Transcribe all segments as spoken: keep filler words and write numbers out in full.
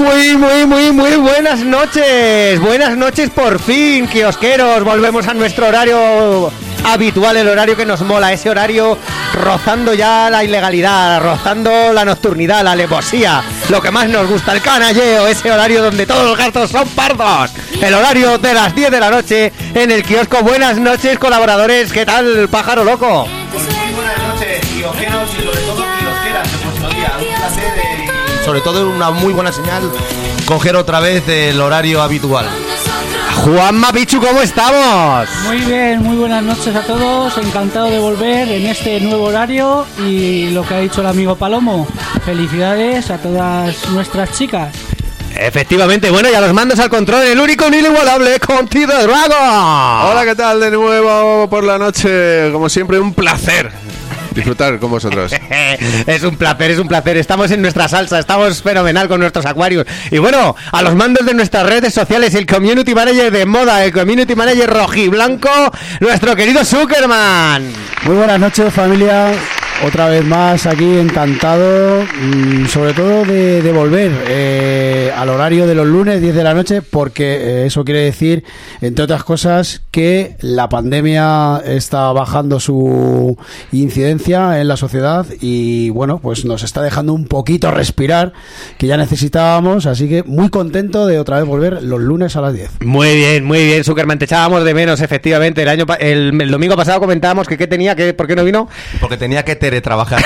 Muy, muy, muy, muy buenas noches. Buenas noches por fin, kiosqueros. Volvemos a nuestro horario habitual, el horario que nos mola, ese horario rozando ya la ilegalidad, rozando la nocturnidad, la alevosía, lo que más nos gusta, el canalleo, ese horario donde todos los gatos son pardos. El horario de las diez de la noche en el kiosco. Buenas noches, colaboradores. ¿Qué tal, pájaro loco? Pues muy buenas noches, kiosqueros y sobre todo kiosqueras de vuestro día. Un placer de... Sobre todo una muy buena señal coger otra vez el horario habitual. Juanma Pichu, ¿cómo estamos? Muy bien, muy buenas noches a todos. Encantado de volver en este nuevo horario. Y lo que ha dicho el amigo Palomo, felicidades a todas nuestras chicas. Efectivamente, bueno, y a los mandos al control, el único, el inigualable, Conti the Dragon. Hola, ¿qué tal? De nuevo por la noche, como siempre, un placer disfrutar con vosotros. Es un placer, es un placer. Estamos en nuestra salsa, estamos fenomenal con nuestros acuarios. Y bueno, a los mandos de nuestras redes sociales, el community manager de moda, el community manager rojiblanco, nuestro querido Zuckerman. Muy buenas noches, familia. Otra vez más aquí, encantado, mmm, sobre todo de, de volver eh, al horario de los lunes, diez de la noche, porque eh, eso quiere decir, entre otras cosas, que la pandemia está bajando su incidencia en la sociedad y, bueno, pues nos está dejando un poquito respirar, que ya necesitábamos, así que muy contento de otra vez volver los lunes a las diez. Muy bien, muy bien, Zuckerman, te echábamos de menos, efectivamente. El año pa- el, el domingo pasado comentábamos que qué tenía, que por qué no vino. Porque tenía que teletrabajar.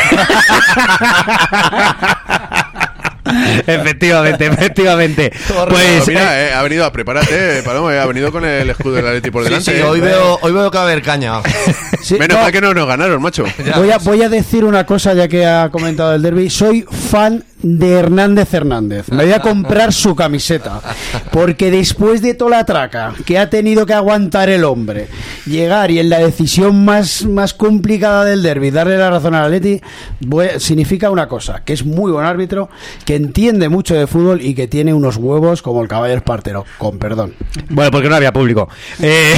Efectivamente, efectivamente. Pues mira, eh, eh, ha venido a prepárate, Palomo, eh, ha venido con el escudo del Atleti por delante. Sí, sí, eh. hoy veo, hoy veo que va a haber caña. Sí, Menos no, mal que no nos ganaron, macho. voy, a, voy a decir una cosa ya que ha comentado el derbi. Soy fan de Hernández Hernández. Me voy a comprar su camiseta, porque después de toda la traca que ha tenido que aguantar el hombre, llegar y en la decisión más, más complicada del derbi darle la razón al Atleti, voy- significa una cosa, que es muy buen árbitro, que entiende mucho de fútbol y que tiene unos huevos como el caballo espartero, con perdón. bueno, porque no había público. Eh,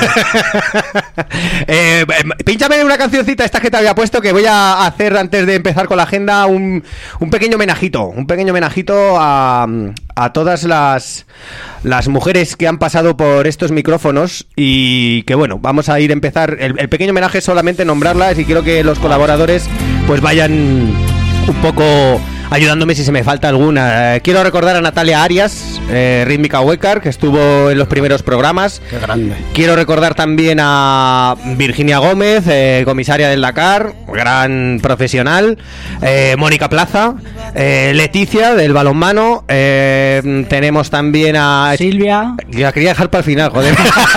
eh, pínchame una cancioncita esta que te había puesto, que voy a hacer antes de empezar con la agenda un, un pequeño homenajito, un pequeño homenajito a, a todas las, las mujeres que han pasado por estos micrófonos y que bueno, vamos a ir a empezar. El, el pequeño homenaje es solamente nombrarlas y quiero que los colaboradores pues vayan un poco ayudándome si se me falta alguna. Eh, quiero recordar a Natalia Arias, eh, rítmica Huecar, que estuvo en los primeros programas. Qué grande. Quiero recordar también a Virginia Gómez, eh, comisaria del Dakar, gran profesional. eh, Mónica Plaza, eh, Leticia del balonmano. eh, tenemos también a Silvia. La quería dejar para el final, joder.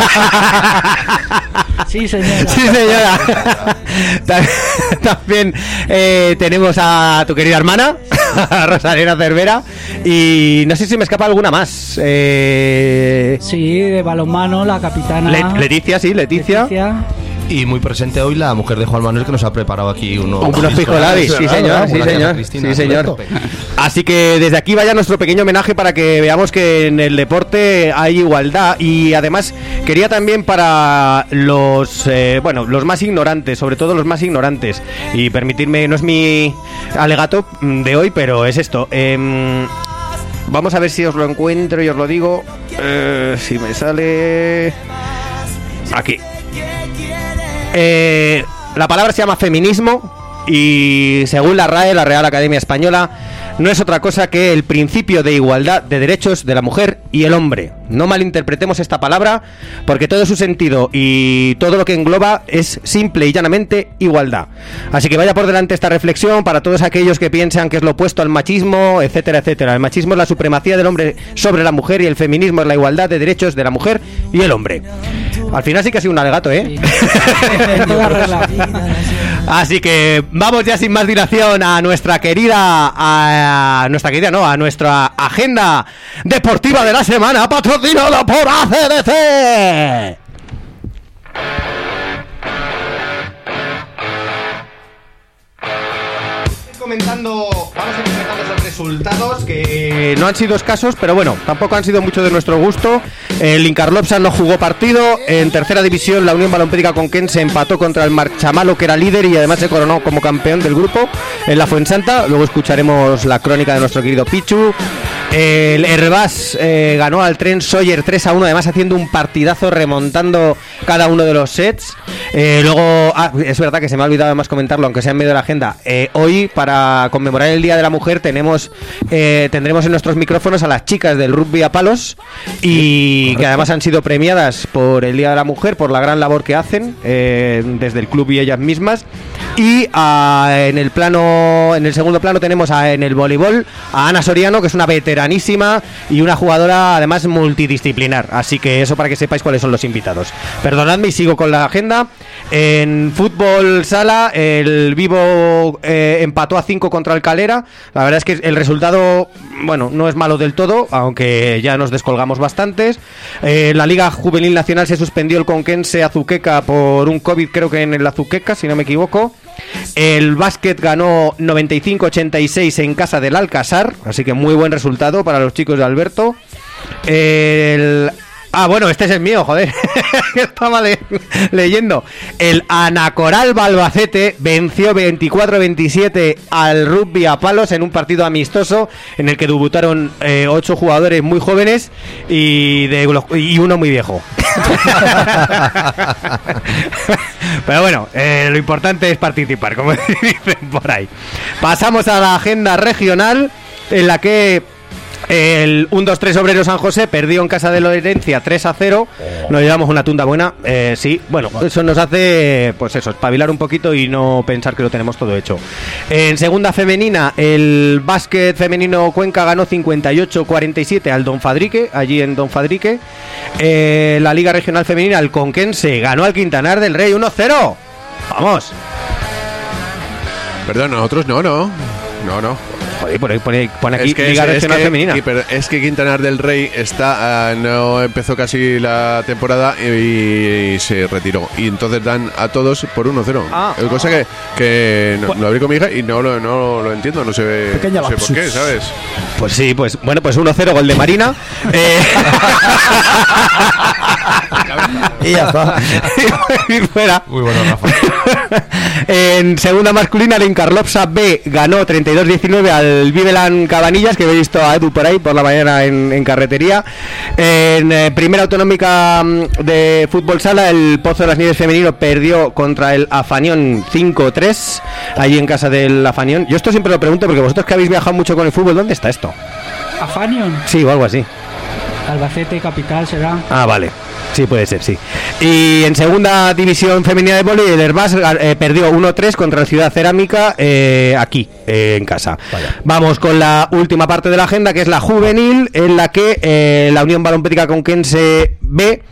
Sí, señora. Sí, señora. También eh, tenemos a tu querida hermana, a Rosalena Cervera. Y no sé si me escapa alguna más. Eh... Sí, de balonmano, la capitana. Le- Leticia, sí, Leticia. Leticia. Y muy presente hoy la mujer de Juan Manuel, que nos ha preparado aquí unos Unos piscolabis, sí señor, sí señor, sí señor. Así que desde aquí vaya nuestro pequeño homenaje para que veamos que en el deporte hay igualdad. Y además quería también para los, eh, bueno, los más ignorantes, sobre todo los más ignorantes, y permitirme, no es mi alegato de hoy, pero es esto. Eh, vamos a ver si os lo encuentro y os lo digo. Eh, si me sale aquí. Eh, la palabra se llama feminismo y según la R A E, la Real Academia Española, no es otra cosa que el principio de igualdad de derechos de la mujer y el hombre. No malinterpretemos esta palabra, porque todo su sentido y todo lo que engloba es simple y llanamente igualdad. Así que vaya por delante esta reflexión para todos aquellos que piensan que es lo opuesto al machismo, etcétera, etcétera. El machismo es la supremacía del hombre sobre la mujer y el feminismo es la igualdad de derechos de la mujer y el hombre. Al final sí que ha sido un alegato, ¿eh? En toda regla. Así que vamos ya sin más dilación a nuestra querida, a nuestra querida, no, a nuestra agenda deportiva de la semana, patrocinada por A C D C. Comentando, vamos a ir comentando los resultados que no han sido escasos, pero bueno, tampoco han sido mucho de nuestro gusto. El Incarlopsa no jugó partido. En tercera división, la Unión Balompédica Conquense empató contra el Marchamalo, que era líder y además se coronó como campeón del grupo en la Fuensanta. Luego escucharemos la crónica de nuestro querido Pichu. El Herbás eh, ganó al Tren Sawyer tres a uno, además haciendo un partidazo, remontando cada uno de los sets. Eh, luego, ah, es verdad que se me ha olvidado además comentarlo, aunque sea en medio de la agenda. Eh, hoy, para conmemorar el Día de la Mujer, tenemos eh, tendremos en nuestros micrófonos a las chicas del rugby a palos, y que además han sido premiadas por el Día de la Mujer, por la gran labor que hacen eh, desde el club y ellas mismas. Y ah, en el plano, en el segundo plano tenemos a, en el voleibol a Ana Soriano, que es una veteranísima y una jugadora además multidisciplinar. Así que eso para que sepáis cuáles son los invitados. Perdonadme y sigo con la agenda. En fútbol sala, el Vivo eh, empató a cinco contra el Calera. La verdad es que el resultado, bueno, no es malo del todo, aunque ya nos descolgamos bastantes. Eh, la Liga Juvenil Nacional se suspendió el Conquense Azuqueca por un COVID, creo que en el Azuqueca, si no me equivoco. El básquet ganó noventa y cinco a ochenta y seis en casa del Alcázar, así que muy buen resultado para los chicos de Alberto. El... Ah, bueno, este es el mío, joder. Estaba le- leyendo. El Anacoral Balbacete venció veinticuatro a veintisiete al rugby a palos en un partido amistoso en el que debutaron eh, ocho jugadores muy jóvenes y, de, y uno muy viejo. Pero bueno, eh, lo importante es participar, como dicen por ahí. Pasamos a la agenda regional, en la que el uno dos tres Obrero San José perdió en casa de Lorencia tres a cero. Nos llevamos una tunda buena. Eh, sí, bueno, eso nos hace, pues eso, espabilar un poquito y no pensar que lo tenemos todo hecho. En segunda femenina, el básquet femenino Cuenca ganó cincuenta y ocho a cuarenta y siete al Don Fadrique, allí en Don Fadrique. Eh, la Liga Regional Femenina, el Conquense ganó al Quintanar del Rey uno a cero. Vamos. Perdón, nosotros no, no. No, no. Joder, por ahí pone, pone aquí Es que, Liga es, es Regional que- Femenina. y pero es que Quintanar del Rey está ah, no empezó casi la temporada y, y se retiró. Y entonces dan a todos por uno cero. Ah. Es cosa que, que no- lo abrí con mi hija y no lo, no lo entiendo, no sé, Pequeña no sé por lapsus. qué, ¿sabes? Pues sí, pues bueno, pues uno cero, gol de Marina. Eh, Y ya está. y fuera. Muy bueno, Rafa. En segunda masculina, el Incarlopsa B ganó treinta y dos a diecinueve al Viveland Cabanillas, que he visto a Edu por ahí por la mañana en, en carretería. En eh, primera autonómica mm, de fútbol sala, el Pozo de las Nieves femenino perdió contra el Afanión cinco a tres, allí en casa del Afanión. Yo esto siempre lo pregunto porque vosotros que habéis viajado mucho con el fútbol, ¿dónde está esto? Afanion, Sí, o algo así. Albacete, capital será. Ah, vale. Sí, puede ser, sí. Y en segunda división femenina de vóley, el Herbás eh, perdió uno a tres contra la Ciudad Cerámica eh, aquí, eh, en casa. Vaya. Vamos con la última parte de la agenda, que es la juvenil, en la que eh, la Unión Balompédica Conquense B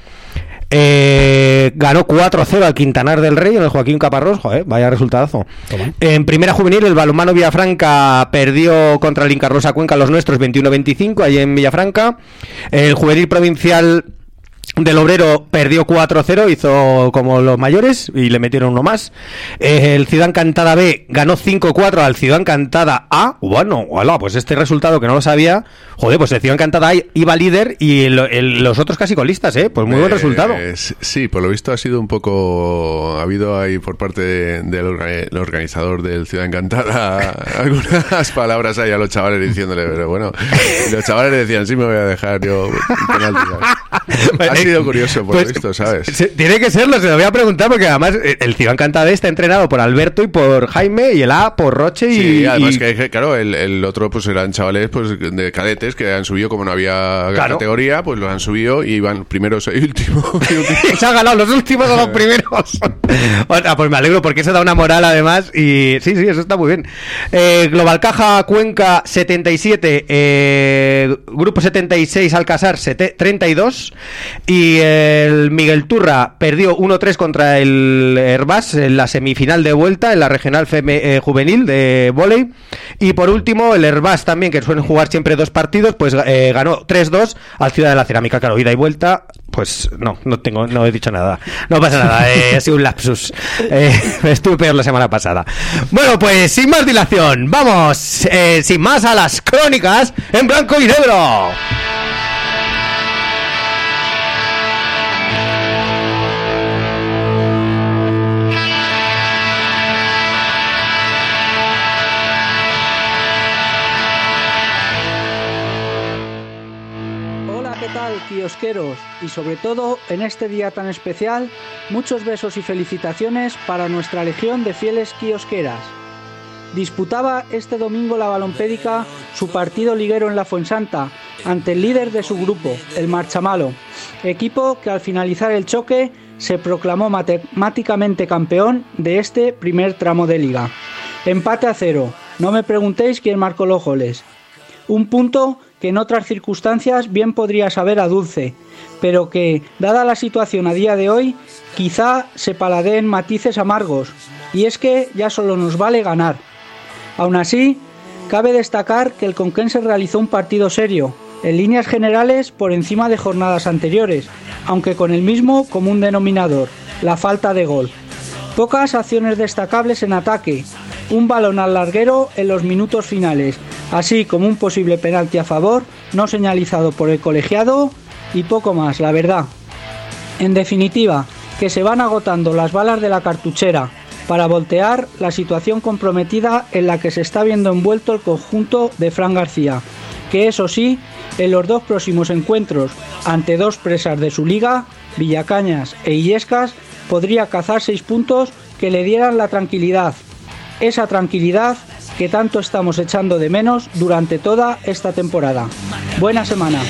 eh, ganó cuatro a cero al Quintanar del Rey en el Joaquín Caparrós. Joder, vaya resultadazo. Toma. En primera juvenil, el balonmano Villafranca perdió contra el Incarrosa Cuenca, los nuestros, veintiuno a veinticinco, allí en Villafranca. El juvenil provincial del Obrero perdió cuatro a cero, hizo como los mayores y le metieron uno más. Eh, el Ciudad Encantada B ganó cinco a cuatro al Ciudad Encantada A. Bueno, hola, pues este resultado que no lo sabía. Joder, pues el Ciudad Encantada A iba líder y el- el- los otros casi colistas, ¿eh? Pues muy buen Eh, resultado. s- Sí, por lo visto ha sido un poco. Ha habido ahí por parte de- del orga- el organizador del Ciudad Encantada algunas palabras ahí a los chavales diciéndole, pero bueno. Y los chavales decían, sí, me voy a dejar yo un penalti. Ha sido curioso por Pues, lo visto, ¿sabes? se- tiene que serlo, se lo voy a preguntar porque además eh, el Ciudad Encantada B está entrenado por Alberto y por Jaime y el A por Roche y... Sí, además y- que, que, claro, el, el otro pues eran chavales pues de cadetes que han subido, como no había Claro. categoría, pues los han subido y iban primeros y últimos. y últimos. Se han ganado los últimos a los primeros. O sea, pues me alegro porque eso da una moral además. Y sí, sí, eso está muy bien. Eh, Global Caja Cuenca setenta y siete, eh, Grupo setenta y seis Alcázar sete- treinta y dos. Y el Miguel Turra perdió uno a tres contra el Herbás en la semifinal de vuelta en la regional feme- eh, juvenil de vóley. Y por último, el Herbás también, que suelen jugar siempre dos partidos, pues eh, ganó tres dos al Ciudad de la Cerámica. Claro, ida y vuelta, pues no, no tengo, no he dicho nada. No pasa nada, eh, ha sido un lapsus. Eh, estuve peor la semana pasada. Bueno, pues sin más dilación, vamos, eh, sin más, a las crónicas en blanco y negro. kiosqueros y sobre todo en este día tan especial, muchos besos y felicitaciones para nuestra legión de fieles kiosqueras. Disputaba este domingo la Balompédica su partido liguero en la Fuensanta ante el líder de su grupo, el Marchamalo, equipo que al finalizar el choque se proclamó matemáticamente campeón de este primer tramo de liga. Empate a cero, no me preguntéis quién marcó los goles. Un punto que en otras circunstancias bien podría saber a dulce, pero que, dada la situación a día de hoy, quizá se paladeen matices amargos, y es que ya solo nos vale ganar. Aún así, cabe destacar que el Conquense realizó un partido serio, en líneas generales por encima de jornadas anteriores, aunque con el mismo común denominador, la falta de gol. Pocas acciones destacables en ataque, un balón al larguero en los minutos finales, así como un posible penalti a favor, no señalizado por el colegiado, y poco más, la verdad. En definitiva, que se van agotando las balas de la cartuchera para voltear la situación comprometida en la que se está viendo envuelto el conjunto de Fran García, que eso sí, en los dos próximos encuentros ante dos presas de su liga, Villacañas e Illescas, podría cazar seis puntos que le dieran la tranquilidad. Esa tranquilidad que tanto estamos echando de menos durante toda esta temporada. Buena semana.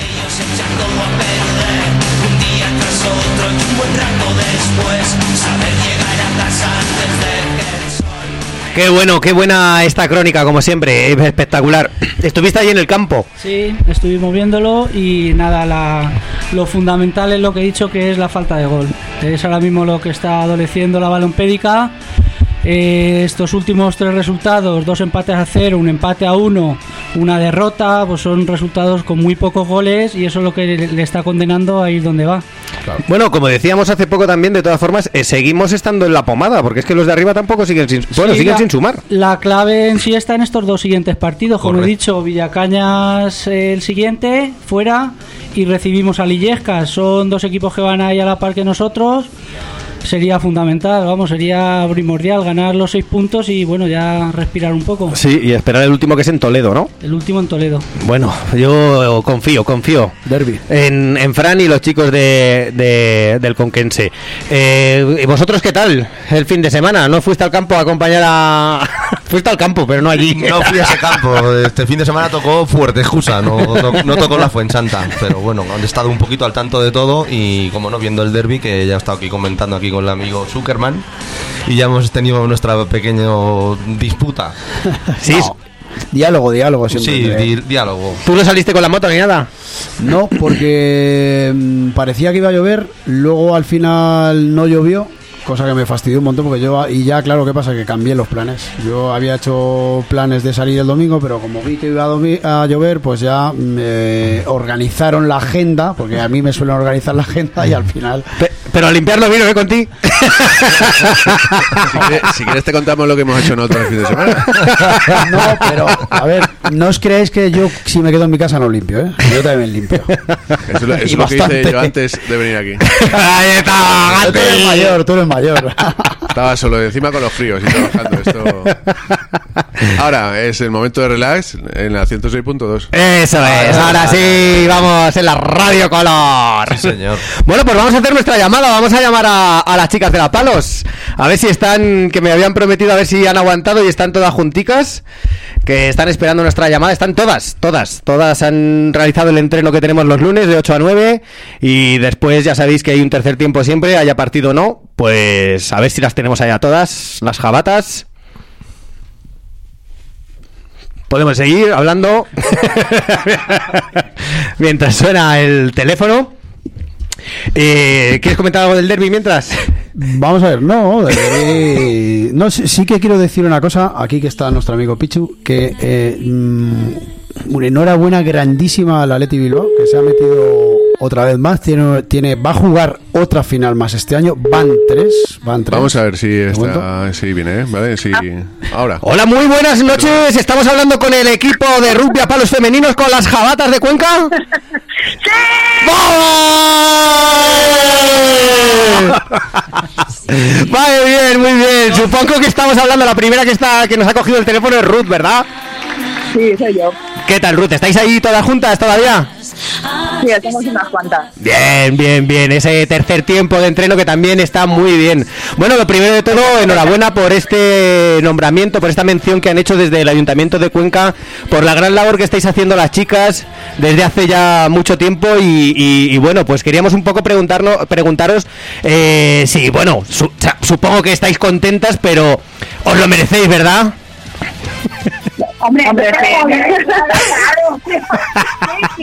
Qué bueno, qué buena esta crónica, como siempre, espectacular. ¿Estuviste ahí en el campo? Sí, estuvimos viéndolo y nada, la, lo fundamental es lo que he dicho, que es la falta de gol. Es ahora mismo lo que está adoleciendo la Balompédica. Eh, estos últimos tres resultados, dos empates a cero, un empate a uno, una derrota, pues son resultados con muy pocos goles y eso es lo que le, le está condenando a ir donde va. Claro. Bueno, como decíamos hace poco también, de todas formas, eh, seguimos estando en la pomada, porque es que los de arriba tampoco siguen sin, bueno, sí, siguen la, sin sumar. La clave en sí está en estos dos siguientes partidos, como Correcto. He dicho, Villacañas eh, el siguiente, fuera, y recibimos a Illescas. Son dos equipos que van ahí a la par que nosotros. Sería fundamental, vamos, sería primordial ganar los seis puntos y bueno, ya respirar un poco. Sí, y esperar el último, que es en Toledo, ¿no? El último en Toledo. Bueno, yo confío, confío. Derbi. En, en Fran y los chicos de, de del Conquense. Eh, ¿Y vosotros qué tal el fin de semana? ¿No fuiste al campo a acompañar a...? Fuiste al campo, pero no allí. No fui a ese campo. Este fin de semana tocó Fuertejusa, no, no, no tocó la Fuensanta. Pero bueno, han estado un poquito al tanto de todo y, como no, viendo el derbi, que ya he estado aquí comentando aquí con el amigo Zuckerman, y ya hemos tenido nuestra pequeña disputa. Sí, no. Diálogo, diálogo siempre. Sí, di diálogo. ¿Tú no saliste con la moto ni nada? No, porque mmm, parecía que iba a llover, luego al final no llovió, cosa que me fastidió un montón porque yo, y ya claro, ¿qué pasa? Que cambié los planes. Yo había hecho planes de salir el domingo, pero como vi que iba a, a llover, pues ya me organizaron la agenda, porque a mí me suelen organizar la agenda y al final... Pe pero a limpiarlo vino, ¿eh? Contigo. Si quieres, si quieres te contamos lo que hemos hecho nosotros el fin de semana. No, pero a ver, no os creéis que yo, si me quedo en mi casa, no limpio, ¿eh? Yo también limpio. Eso, eso es lo que hice yo antes de venir aquí. Ahí está, tú eres mayor, tú eres mayor. Estaba solo de encima con los fríos y trabajando esto. Ahora es el momento de relax en la ciento seis punto dos. Eso es, ahora sí, vamos en la Radio Color. Sí, señor. Bueno, pues vamos a hacer nuestra llamada, vamos a llamar a, a las chicas de la Palos. A ver si están, que me habían prometido, a ver si han aguantado y están todas junticas, que están esperando nuestra llamada. Están todas, todas, todas han realizado el entreno que tenemos los lunes de ocho a nueve y después ya sabéis que hay un tercer tiempo siempre, haya partido o no, pues a ver si las tenemos allá todas, las jabatas. Podemos seguir hablando mientras suena el teléfono. Eh, ¿Quieres comentar algo del derbi mientras? Vamos a ver, no, del derbi... no, sí, sí que quiero decir una cosa, aquí que está nuestro amigo Pichu, que eh, mmm, enhorabuena grandísima al Athletic Bilbao, que se ha metido otra vez más, tiene, tiene, va a jugar otra final más este año, van tres, van tres. Vamos a ver si está, si viene, ¿eh? ¿Vale? Si, ahora. Hola, muy buenas noches, estamos hablando con el equipo de rugby a palos femeninos con las jabatas de Cuenca. ¡Sí! Vale, bien, muy bien. Supongo que estamos hablando, la primera que está que nos ha cogido el teléfono es Ruth, ¿verdad? Sí, soy yo. ¿Qué tal, Ruth? ¿Estáis ahí todas juntas todavía? Sí, hacemos unas cuantas. Bien, bien, bien. Ese tercer tiempo de entreno que también está muy bien. Bueno, lo primero de todo, enhorabuena por este nombramiento, por esta mención que han hecho desde el Ayuntamiento de Cuenca, por la gran labor que estáis haciendo las chicas desde hace ya mucho tiempo y, y, y bueno, pues queríamos un poco preguntarnos, preguntaros eh, si, bueno, su, supongo que estáis contentas, pero os lo merecéis, ¿verdad? Hombre, hombre, sí.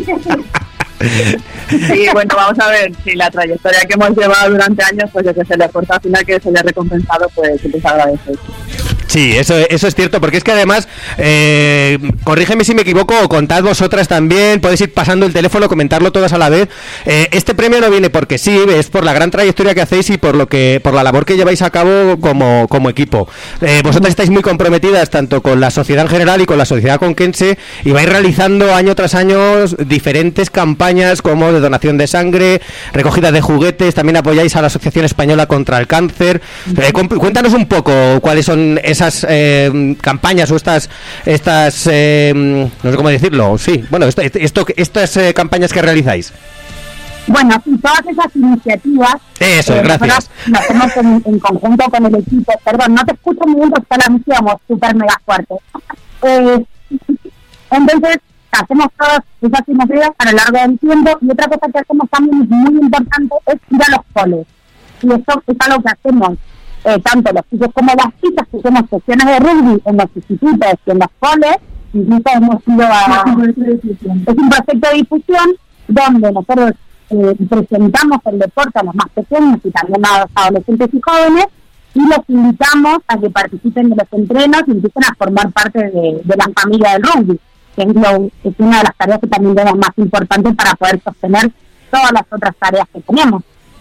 Sí, bueno, vamos a ver si la trayectoria que hemos llevado durante años, pues de que se le esfuerzo al final que se le ha recompensado, pues se les agradece. Sí, eso, eso es cierto, porque es que además, eh, corrígeme si me equivoco, o contad vosotras también, podéis ir pasando el teléfono, comentarlo todas a la vez. Eh, este premio no viene porque sí, es por la gran trayectoria que hacéis y por lo que, por la labor que lleváis a cabo como, como equipo. Eh, vosotras estáis muy comprometidas tanto con la sociedad en general y con la sociedad conquense y vais realizando año tras año diferentes campañas como de donación de sangre, recogida de juguetes, también apoyáis a la Asociación Española contra el Cáncer. Eh, cuéntanos un poco cuáles son esas eh, campañas o estas estas eh, no sé cómo decirlo, sí, bueno, esto, esto estas eh, campañas que realizáis. Bueno, sí, todas esas iniciativas. Eso, eh, gracias. Lo hacemos en, en conjunto con el equipo. Perdón, no te escucho muy bien porque la música vamos súper mega fuerte. Eh, entonces, hacemos todas esas iniciativas a lo largo del tiempo y otra cosa que hacemos también es muy importante es ir a los coles. Y eso es algo que hacemos. Eh, tanto los chicos como las chicas, que hacemos sesiones de rugby en los institutos y en los coles, incluso hemos ido a... Es un proyecto de difusión donde nosotros eh, presentamos el deporte a los más pequeños y también a los adolescentes y jóvenes y los invitamos a que participen de los entrenos y empiecen a formar parte de, de la familia del rugby, que es, lo, es una de las tareas que también vemos más importantes para poder sostener todas las otras tareas que tenemos.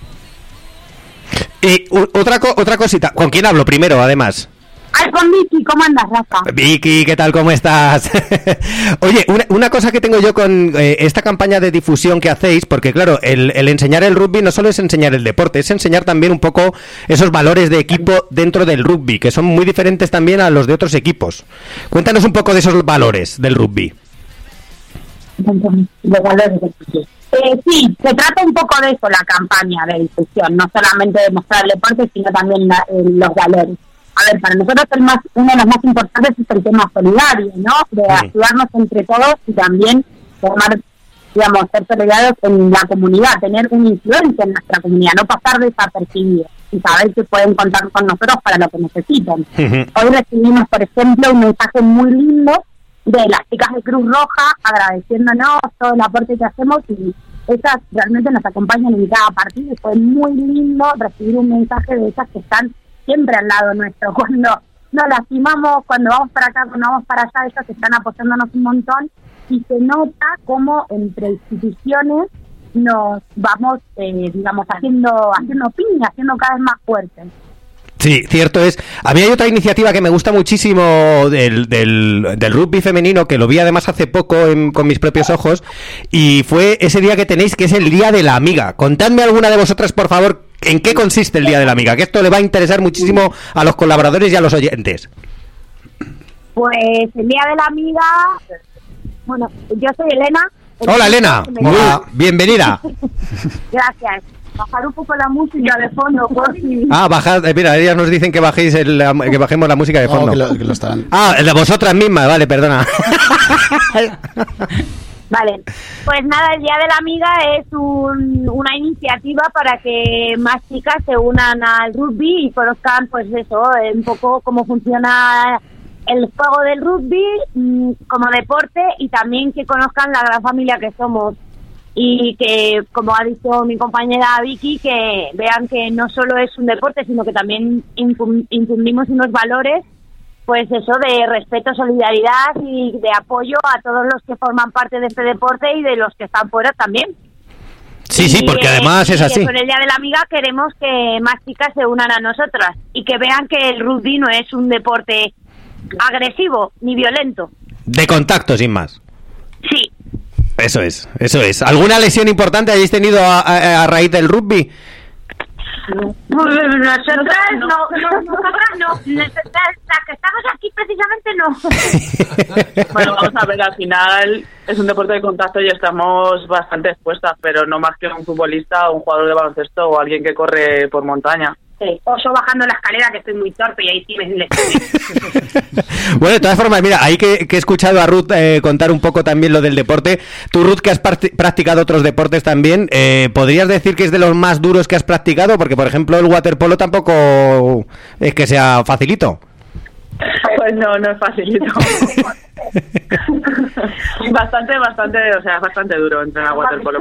Y otra co otra cosita, ¿con quién hablo primero, además? Ay, con Vicky, ¿cómo andas, Rafa? Vicky, ¿qué tal? ¿Cómo estás? Oye, una, una cosa que tengo yo con eh, esta campaña de difusión que hacéis, porque claro, el, el enseñar el rugby no solo es enseñar el deporte, es enseñar también un poco esos valores de equipo dentro del rugby, que son muy diferentes también a los de otros equipos. Cuéntanos un poco de esos valores del rugby. Los valores del rugby. Eh, sí, se trata un poco de eso la campaña de difusión, no solamente de mostrar el deporte, sino también la, eh, los valores. A ver, para nosotros el más, uno de los más importantes es el tema solidario, ¿no? De sí. ayudarnos entre todos y también formar, digamos, ser solidarios en la comunidad, tener una influencia en nuestra comunidad, no pasar desapercibidos y saber que pueden contar con nosotros para lo que necesiten. Uh-huh. Hoy recibimos, por ejemplo, un mensaje muy lindo de las chicas de Cruz Roja agradeciéndonos todo el aporte que hacemos y ellas realmente nos acompañan en cada partido y fue muy lindo recibir un mensaje de ellas que están siempre al lado nuestro, cuando nos lastimamos, cuando vamos para acá, cuando vamos para allá, ellas están apoyándonos un montón y se nota cómo entre instituciones nos vamos, eh, digamos, haciendo haciendo piña, haciendo cada vez más fuertes. Sí, cierto es. A mí hay otra iniciativa que me gusta muchísimo del, del, del rugby femenino, que lo vi además hace poco en, con mis propios ojos, y fue ese día que tenéis, que es el Día de la Amiga. Contadme alguna de vosotras, por favor, en qué consiste el Día de la Amiga, que esto le va a interesar muchísimo a los colaboradores y a los oyentes. Pues el Día de la Amiga, bueno, yo soy Elena. Hola, Elena. Hola, bienvenida. Gracias. Bajar un poco la música de fondo, por si... Ah, bajad, eh, mira, ellas nos dicen que bajéis el, que bajemos la música de fondo. Oh, que lo, que lo están. Ah, de vosotras mismas, vale, perdona. Vale, pues nada, el Día de la Amiga es un, una iniciativa para que más chicas se unan al rugby y conozcan, pues eso, un poco cómo funciona el juego del rugby mmm, como deporte y también que conozcan la gran familia que somos. Y que, como ha dicho mi compañera Vicky, que vean que no solo es un deporte, sino que también infundimos unos valores, pues eso, de respeto, solidaridad y de apoyo a todos los que forman parte de este deporte y de los que están fuera también. Sí, sí, porque además y es así. Con el Día de la Amiga queremos que más chicas se unan a nosotras y que vean que el rugby no es un deporte agresivo ni violento. De contacto, sin más. Sí. Eso es, eso es. ¿Alguna lesión importante hayáis tenido a, a, a raíz del rugby? Nosotras no, no, nosotras no. Las que estamos aquí precisamente no. Bueno, vamos a ver, al final es un deporte de contacto y estamos bastante expuestas, pero no más que un futbolista o un jugador de baloncesto o alguien que corre por montaña. Sí. O yo bajando la escalera, que estoy muy torpe y ahí sí me lesioné. Bueno, de todas formas, mira, ahí que, que he escuchado a Ruth eh, contar un poco también lo del deporte. Tú, Ruth, que has parti- practicado otros deportes también, eh, ¿podrías decir que es de los más duros que has practicado? Porque, por ejemplo, el waterpolo tampoco es que sea facilito. Pues no, no es facilito. bastante, bastante, o sea, bastante duro entrenar waterpolo.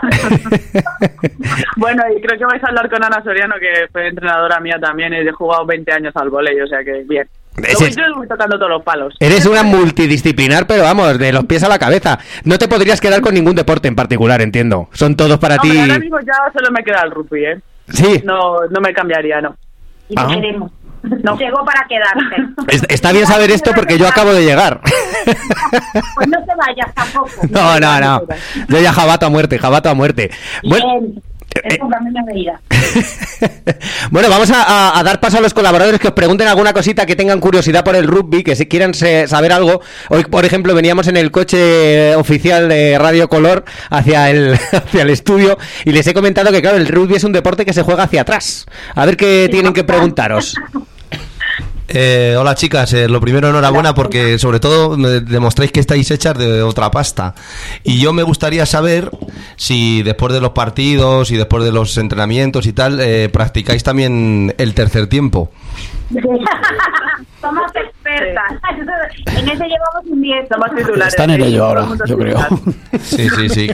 Bueno, y creo que vais a hablar con Ana Soriano, que fue entrenadora mía también, y he jugado veinte años al vóley, o sea que bien. Luego Es- yo voy tocando todos los palos. Eres una multidisciplinar, pero vamos, de los pies a la cabeza. No te podrías quedar con ningún deporte en particular, entiendo. Son todos para Hombre, ti. ahora mismo ya solo me queda el rugby, ¿eh? Sí. No, no me cambiaría, no. Y te Ah. queremos. No. Llegó para quedarse. Es- Está bien saber esto porque yo acabo de llegar. Pues no te vayas tampoco. No, no, no. Yo ya jabato a muerte, jabato a muerte. Bueno, Bien. Es un camino de vida. bueno, vamos a, a- a dar paso a los colaboradores que os pregunten alguna cosita, que tengan curiosidad por el rugby, que si quieran se- saber algo. Hoy, por ejemplo, veníamos en el coche oficial de Radio Color hacia el, hacia el estudio y les he comentado que, claro, el rugby es un deporte que se juega hacia atrás. A ver qué tienen que preguntaros. Eh, hola chicas, eh, lo primero enhorabuena porque sobre todo me demostráis que estáis hechas de otra pasta y yo me gustaría saber si después de los partidos y después de los entrenamientos y tal eh, practicáis también el tercer tiempo. Somos expertas. En ese llevamos un diez. Somos titulares. Están en sí, ello todo ahora, el mundo yo creo. titular. Sí, sí, sí.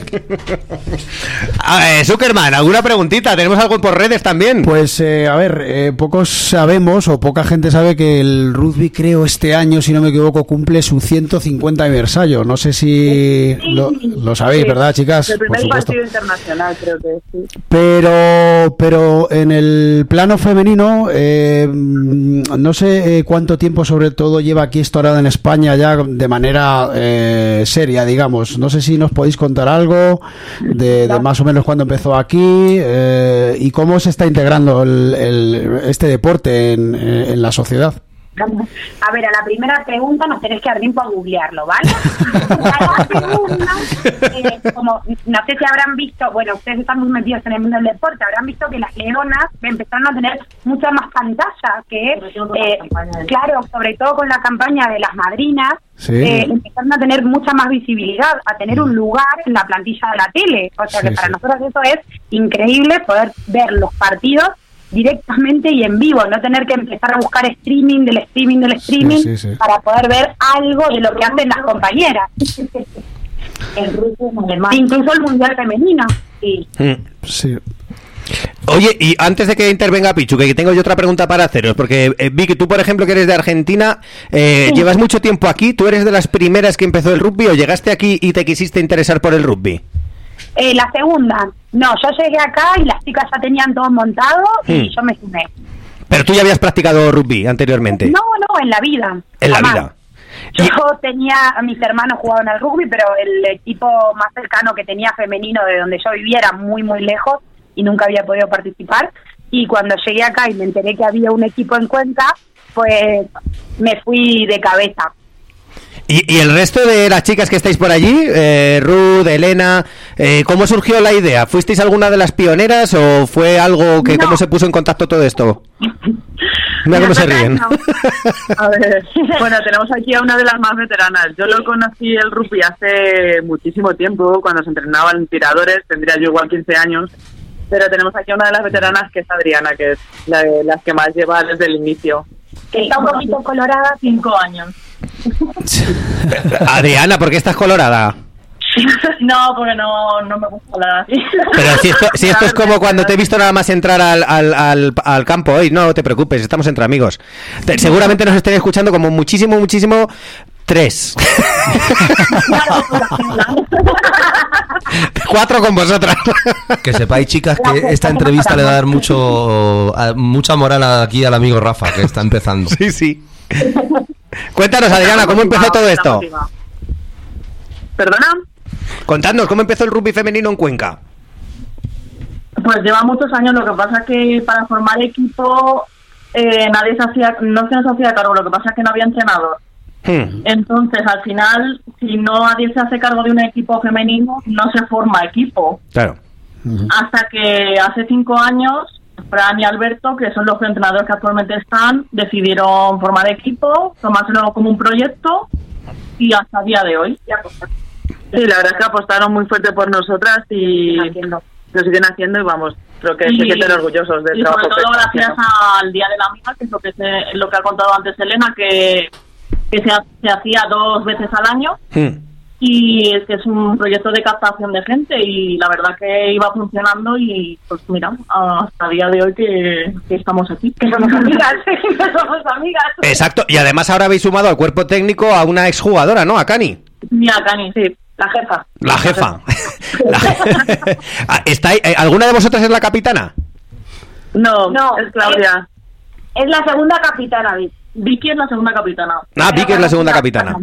A ver, Zuckerman, ¿alguna preguntita? ¿Tenemos algo por redes también? Pues eh, a ver, eh, pocos sabemos o poca gente sabe que el rugby, creo, este año, si no me equivoco, cumple su ciento cincuenta aniversario. No sé si lo, lo sabéis, Sí. ¿verdad, chicas? El Por primer supuesto. partido internacional, creo que sí. Pero, pero en el plano femenino, eh, no sé eh, cuánto tiempo sobre todo lleva aquí esto ahora en España ya de manera eh, seria, digamos. No sé si nos podéis contar algo de, de más o menos cuándo empezó aquí eh, y cómo se está integrando el, el- este deporte en, en la sociedad. A ver, a la primera pregunta nos tenés que dar tiempo a googlearlo, ¿vale? A la segunda, eh, como no sé si habrán visto, bueno, ustedes están muy metidos en el mundo del deporte, habrán visto que las leonas empezaron a tener mucha más pantalla, que eh, claro, sobre todo con la campaña de las madrinas, Sí. eh, empezaron a tener mucha más visibilidad, a tener un lugar en la plantilla de la tele. O sea Sí, que para sí. nosotros eso es increíble, poder ver los partidos directamente y en vivo, no tener que empezar a buscar streaming del streaming del streaming sí, sí. para poder ver algo de lo que hacen las compañeras. El ruso, incluso el mundial femenino. Sí. Mm. Sí. Oye, y antes de que intervenga Pichu, que tengo yo otra pregunta para haceros, porque eh, vi que tú, por ejemplo, que eres de Argentina, eh, Sí. llevas mucho tiempo aquí. ¿Tú eres de las primeras que empezó el rugby o llegaste aquí y te quisiste interesar por el rugby? Eh, la segunda, no, yo llegué acá y las chicas ya tenían todo montado y Hmm. yo me sumé. Pero tú ya habías practicado rugby anteriormente. No, no, en la vida. En la jamás. vida. Yo tenía, a mis hermanos jugaban al rugby, pero el equipo más cercano que tenía femenino de donde yo vivía era muy, muy lejos y nunca había podido participar. Y cuando llegué acá y me enteré que había un equipo en Cuenca, pues me fui de cabeza. ¿Y, y el resto de las chicas que estáis por allí, eh, Ruth, Elena, eh, cómo surgió la idea? ¿Fuisteis alguna de las pioneras o fue algo que, No. cómo se puso en contacto todo esto? Mira cómo se ríen. No. A ver, bueno, tenemos aquí a una de las más veteranas. Yo lo conocí el rugby hace muchísimo tiempo, cuando se entrenaban tiradores, tendría yo igual quince años, pero tenemos aquí a una de las veteranas que es Adriana, que es la de las que más lleva desde el inicio. Que está un poquito colorada. Cinco años. Adriana, ¿por qué estás colorada? No, porque no, no me gusta hablar así. Pero si esto, si esto es como cuando te he visto nada más entrar al, al, al, al campo hoy, no te preocupes, estamos entre amigos. Te- seguramente nos estén escuchando como muchísimo, muchísimo, tres. Cuatro con vosotras. Que sepáis, chicas, que esta entrevista le va a dar mucho a- mucha moral aquí al amigo Rafa, que está empezando. Sí, sí. Cuéntanos, Adriana, ¿cómo empezó todo esto? ¿Perdona? Contadnos, ¿cómo empezó el rugby femenino en Cuenca? Pues lleva muchos años, lo que pasa es que para formar equipo eh, nadie se hacía, no se nos hacía cargo, lo que pasa es que no había entrenador. Hmm. Entonces, al final, si no nadie se hace cargo de un equipo femenino, no se forma equipo. Claro. Uh-huh. Hasta que hace cinco años, Fran y Alberto, que son los entrenadores que actualmente están, decidieron formar equipo, tomárselo como un proyecto y hasta el día de hoy. Sí, la verdad es que apostaron muy fuerte por nosotras y lo siguen haciendo y vamos, creo que y, se sienten orgullosos del trabajo. Y sobre todo gracias al Día de la Amiga, que es lo que, se, lo que ha contado antes Elena, que, que se, se hacía dos veces al año. Hmm. Y es que es un proyecto de captación de gente y la verdad que iba funcionando y pues mira, hasta el día de hoy que, que estamos aquí, que somos amigas, que somos amigas. Exacto, y además ahora habéis sumado al cuerpo técnico a una exjugadora, ¿no? A Cani. Sí, a Cani, sí, la jefa. La jefa. La jefa. ¿Está, ¿Alguna de vosotras es la capitana? No, no, es Claudia. Es, es la segunda capitana, Vicky. Vicky es la segunda capitana. Ah, Vicky es la segunda capitana.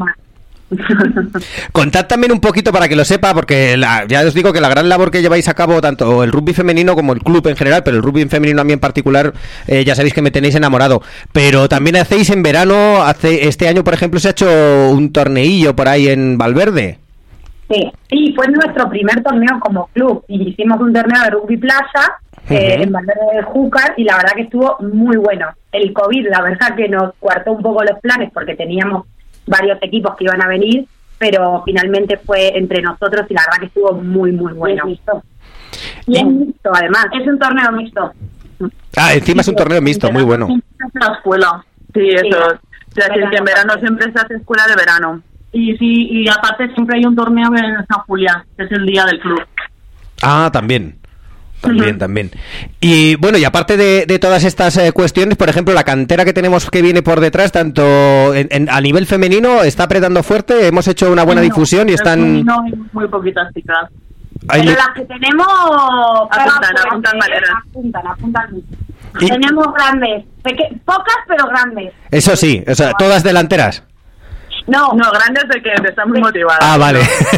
Contad también un poquito para que lo sepa, porque la, ya os digo que la gran labor que lleváis a cabo, tanto el rugby femenino como el club en general, pero el rugby femenino a mí en particular, eh, ya sabéis que me tenéis enamorado. Pero también hacéis en verano, hace este año por ejemplo se ha hecho un torneillo por ahí en Valverde. Sí, sí, fue nuestro primer torneo como club y hicimos un torneo de rugby playa eh, uh-huh. en Valverde de Júcar y la verdad que estuvo muy bueno. El COVID, la verdad que nos coartó un poco los planes porque teníamos varios equipos que iban a venir, pero finalmente fue entre nosotros y la verdad que estuvo muy, muy bueno. Y es mixto. Y es mixto, además. Es un torneo mixto. Ah, encima es un torneo mixto, muy bueno. La escuela. Sí, eso. O sea, que en verano siempre se hace escuela de verano. Y sí, y aparte siempre hay un torneo en San Julián, que es el día del club. Ah, también. También, uh-huh. también. Y bueno, y aparte de, de todas estas eh, cuestiones, por ejemplo, la cantera que tenemos que viene por detrás, tanto en, en, a nivel femenino, está apretando fuerte, hemos hecho una buena no, difusión y están... No, hay muy poquitas chicas. Pero muy... las que tenemos... Apuntan, apuntan maneras. Apuntan, apuntan. Y... Tenemos grandes, peque... pocas pero grandes. Eso sí, o sea, todas delanteras. No, no, grandes de que están muy motivadas. Ah, vale.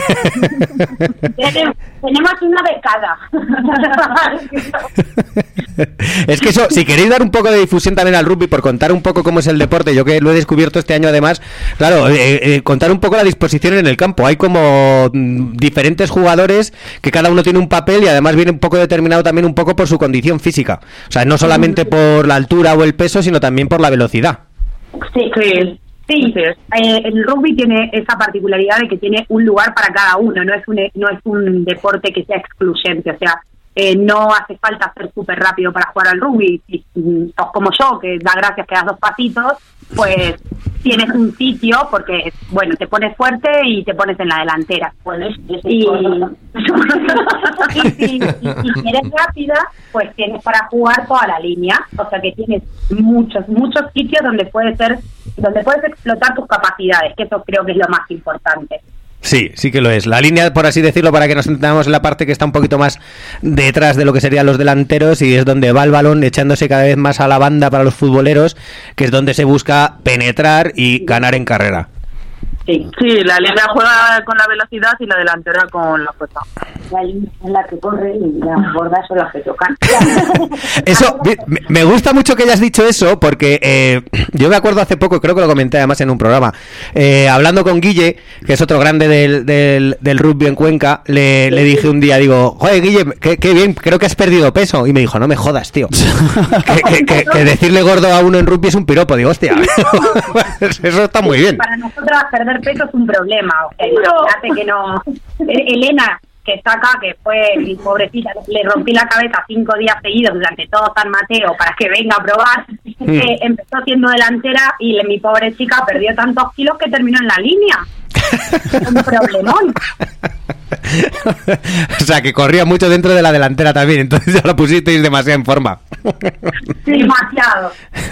Tenemos una de cada. Es que eso, si queréis dar un poco de difusión también al rugby, por contar un poco cómo es el deporte, yo que lo he descubierto este año además, claro, eh, eh, contar un poco la disposición en el campo. Hay como mm, diferentes jugadores que cada uno tiene un papel y además viene un poco determinado también un poco por su condición física. O sea, no solamente por la altura o el peso, sino también por la velocidad. Sí, sí. Sí, eh, el rugby tiene esa particularidad de que tiene un lugar para cada uno, no es un no es un deporte que sea excluyente, o sea, eh, no hace falta ser súper rápido para jugar al rugby. Si sos como yo, que da gracias que das dos pasitos, pues tienes un sitio porque, bueno, te pones fuerte y te pones en la delantera. Pones y, y, si, y, y si eres rápida, pues tienes para jugar toda la línea, o sea que tienes muchos, muchos sitios donde puedes ser, donde puedes explotar tus capacidades, que eso creo que es lo más importante. Sí, sí que lo es. La línea, por así decirlo, para que nos entendamos, en la parte que está un poquito más detrás de lo que serían los delanteros y es donde va el balón echándose cada vez más a la banda para los futboleros, que es donde se busca penetrar y ganar en carrera. Sí, sí, la línea juega con la velocidad y la delantera con la fuerza. La línea es la que corre y las bordas son las que tocan. Eso, me, me gusta mucho que hayas dicho eso, porque eh, yo me acuerdo hace poco, creo que lo comenté además en un programa, eh, hablando con Guille, que es otro grande del, del, del rugby en Cuenca, le, le dije un día, digo, joder Guille, qué, qué bien, creo que has perdido peso. Y me dijo, no me jodas, tío. que, que, que, que decirle gordo a uno en rugby es un piropo. Digo, hostia, eso está muy bien. Para nosotras perder peso es un problema, o sea, imagínate que no. Elena, que está acá, que fue mi pobrecita, le rompí la cabeza cinco días seguidos durante todo San Mateo para que venga a probar, mm. eh, empezó siendo delantera y le, mi pobre chica perdió tantos kilos que terminó en la línea. Un problemón. O sea, que corría mucho dentro de la delantera también, entonces ya lo pusisteis demasiado en forma. Demasiado.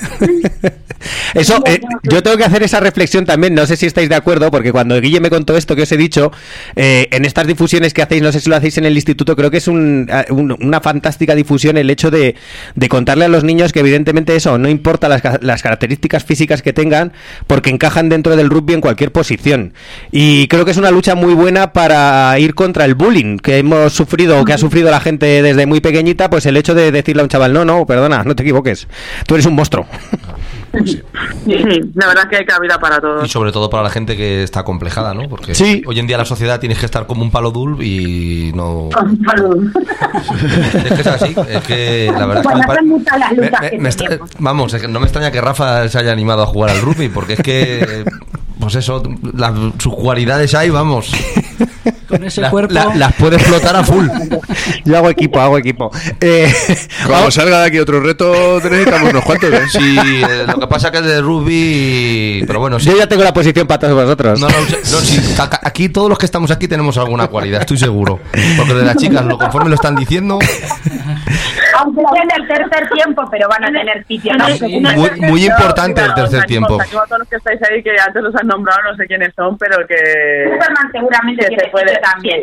Eso, eh, yo tengo que hacer esa reflexión también, no sé si estáis de acuerdo, porque cuando Guille me contó esto que os he dicho, eh, en estas difusiones que hacéis, no sé si lo hacéis en el instituto, creo que es un, un, una fantástica difusión el hecho de, de contarle a los niños que evidentemente eso, no importa las, las características físicas que tengan, porque encajan dentro del rugby en cualquier posición. Y creo que es una lucha muy buena para ir contra el bullying que hemos sufrido, o que ha sufrido la gente desde muy pequeñita, pues el hecho de decirle a un chaval, no, no, perdona, no te equivoques, tú eres un monstruo. Sí, la verdad es que hay cabida para todos. Y sobre todo para la gente que está complejada, ¿no? Porque sí. Hoy en día la sociedad tienes que estar como un palo dul y no... Un palo dul. Es que es así, es que la verdad bueno, es que... son muchas las luchas me, me, que me está, vamos, es que no me extraña que Rafa se haya animado a jugar al rugby, porque es que... Pues eso, la, sus cualidades hay, vamos. Con ese la, cuerpo... La, las puede explotar a full. Yo hago equipo, hago equipo. Eh, Cuando salga de aquí otro reto, necesitamos unos cuantos, ¿eh? Sí, eh, lo que pasa que es de rugby... Pero bueno, sí. Yo ya tengo la posición para todos vosotros. No, no, no, sí, aquí todos los que estamos aquí tenemos alguna cualidad, estoy seguro. Porque de las chicas, lo conforme lo están diciendo... Aunque sea en el tercer tiempo, pero van a tener sitio. ¿no? Sí. Muy, muy importante el tercer tiempo. A todos los que estáis ahí, que antes los han nombrado, no sé quiénes son, pero que... Superman seguramente que se puede también.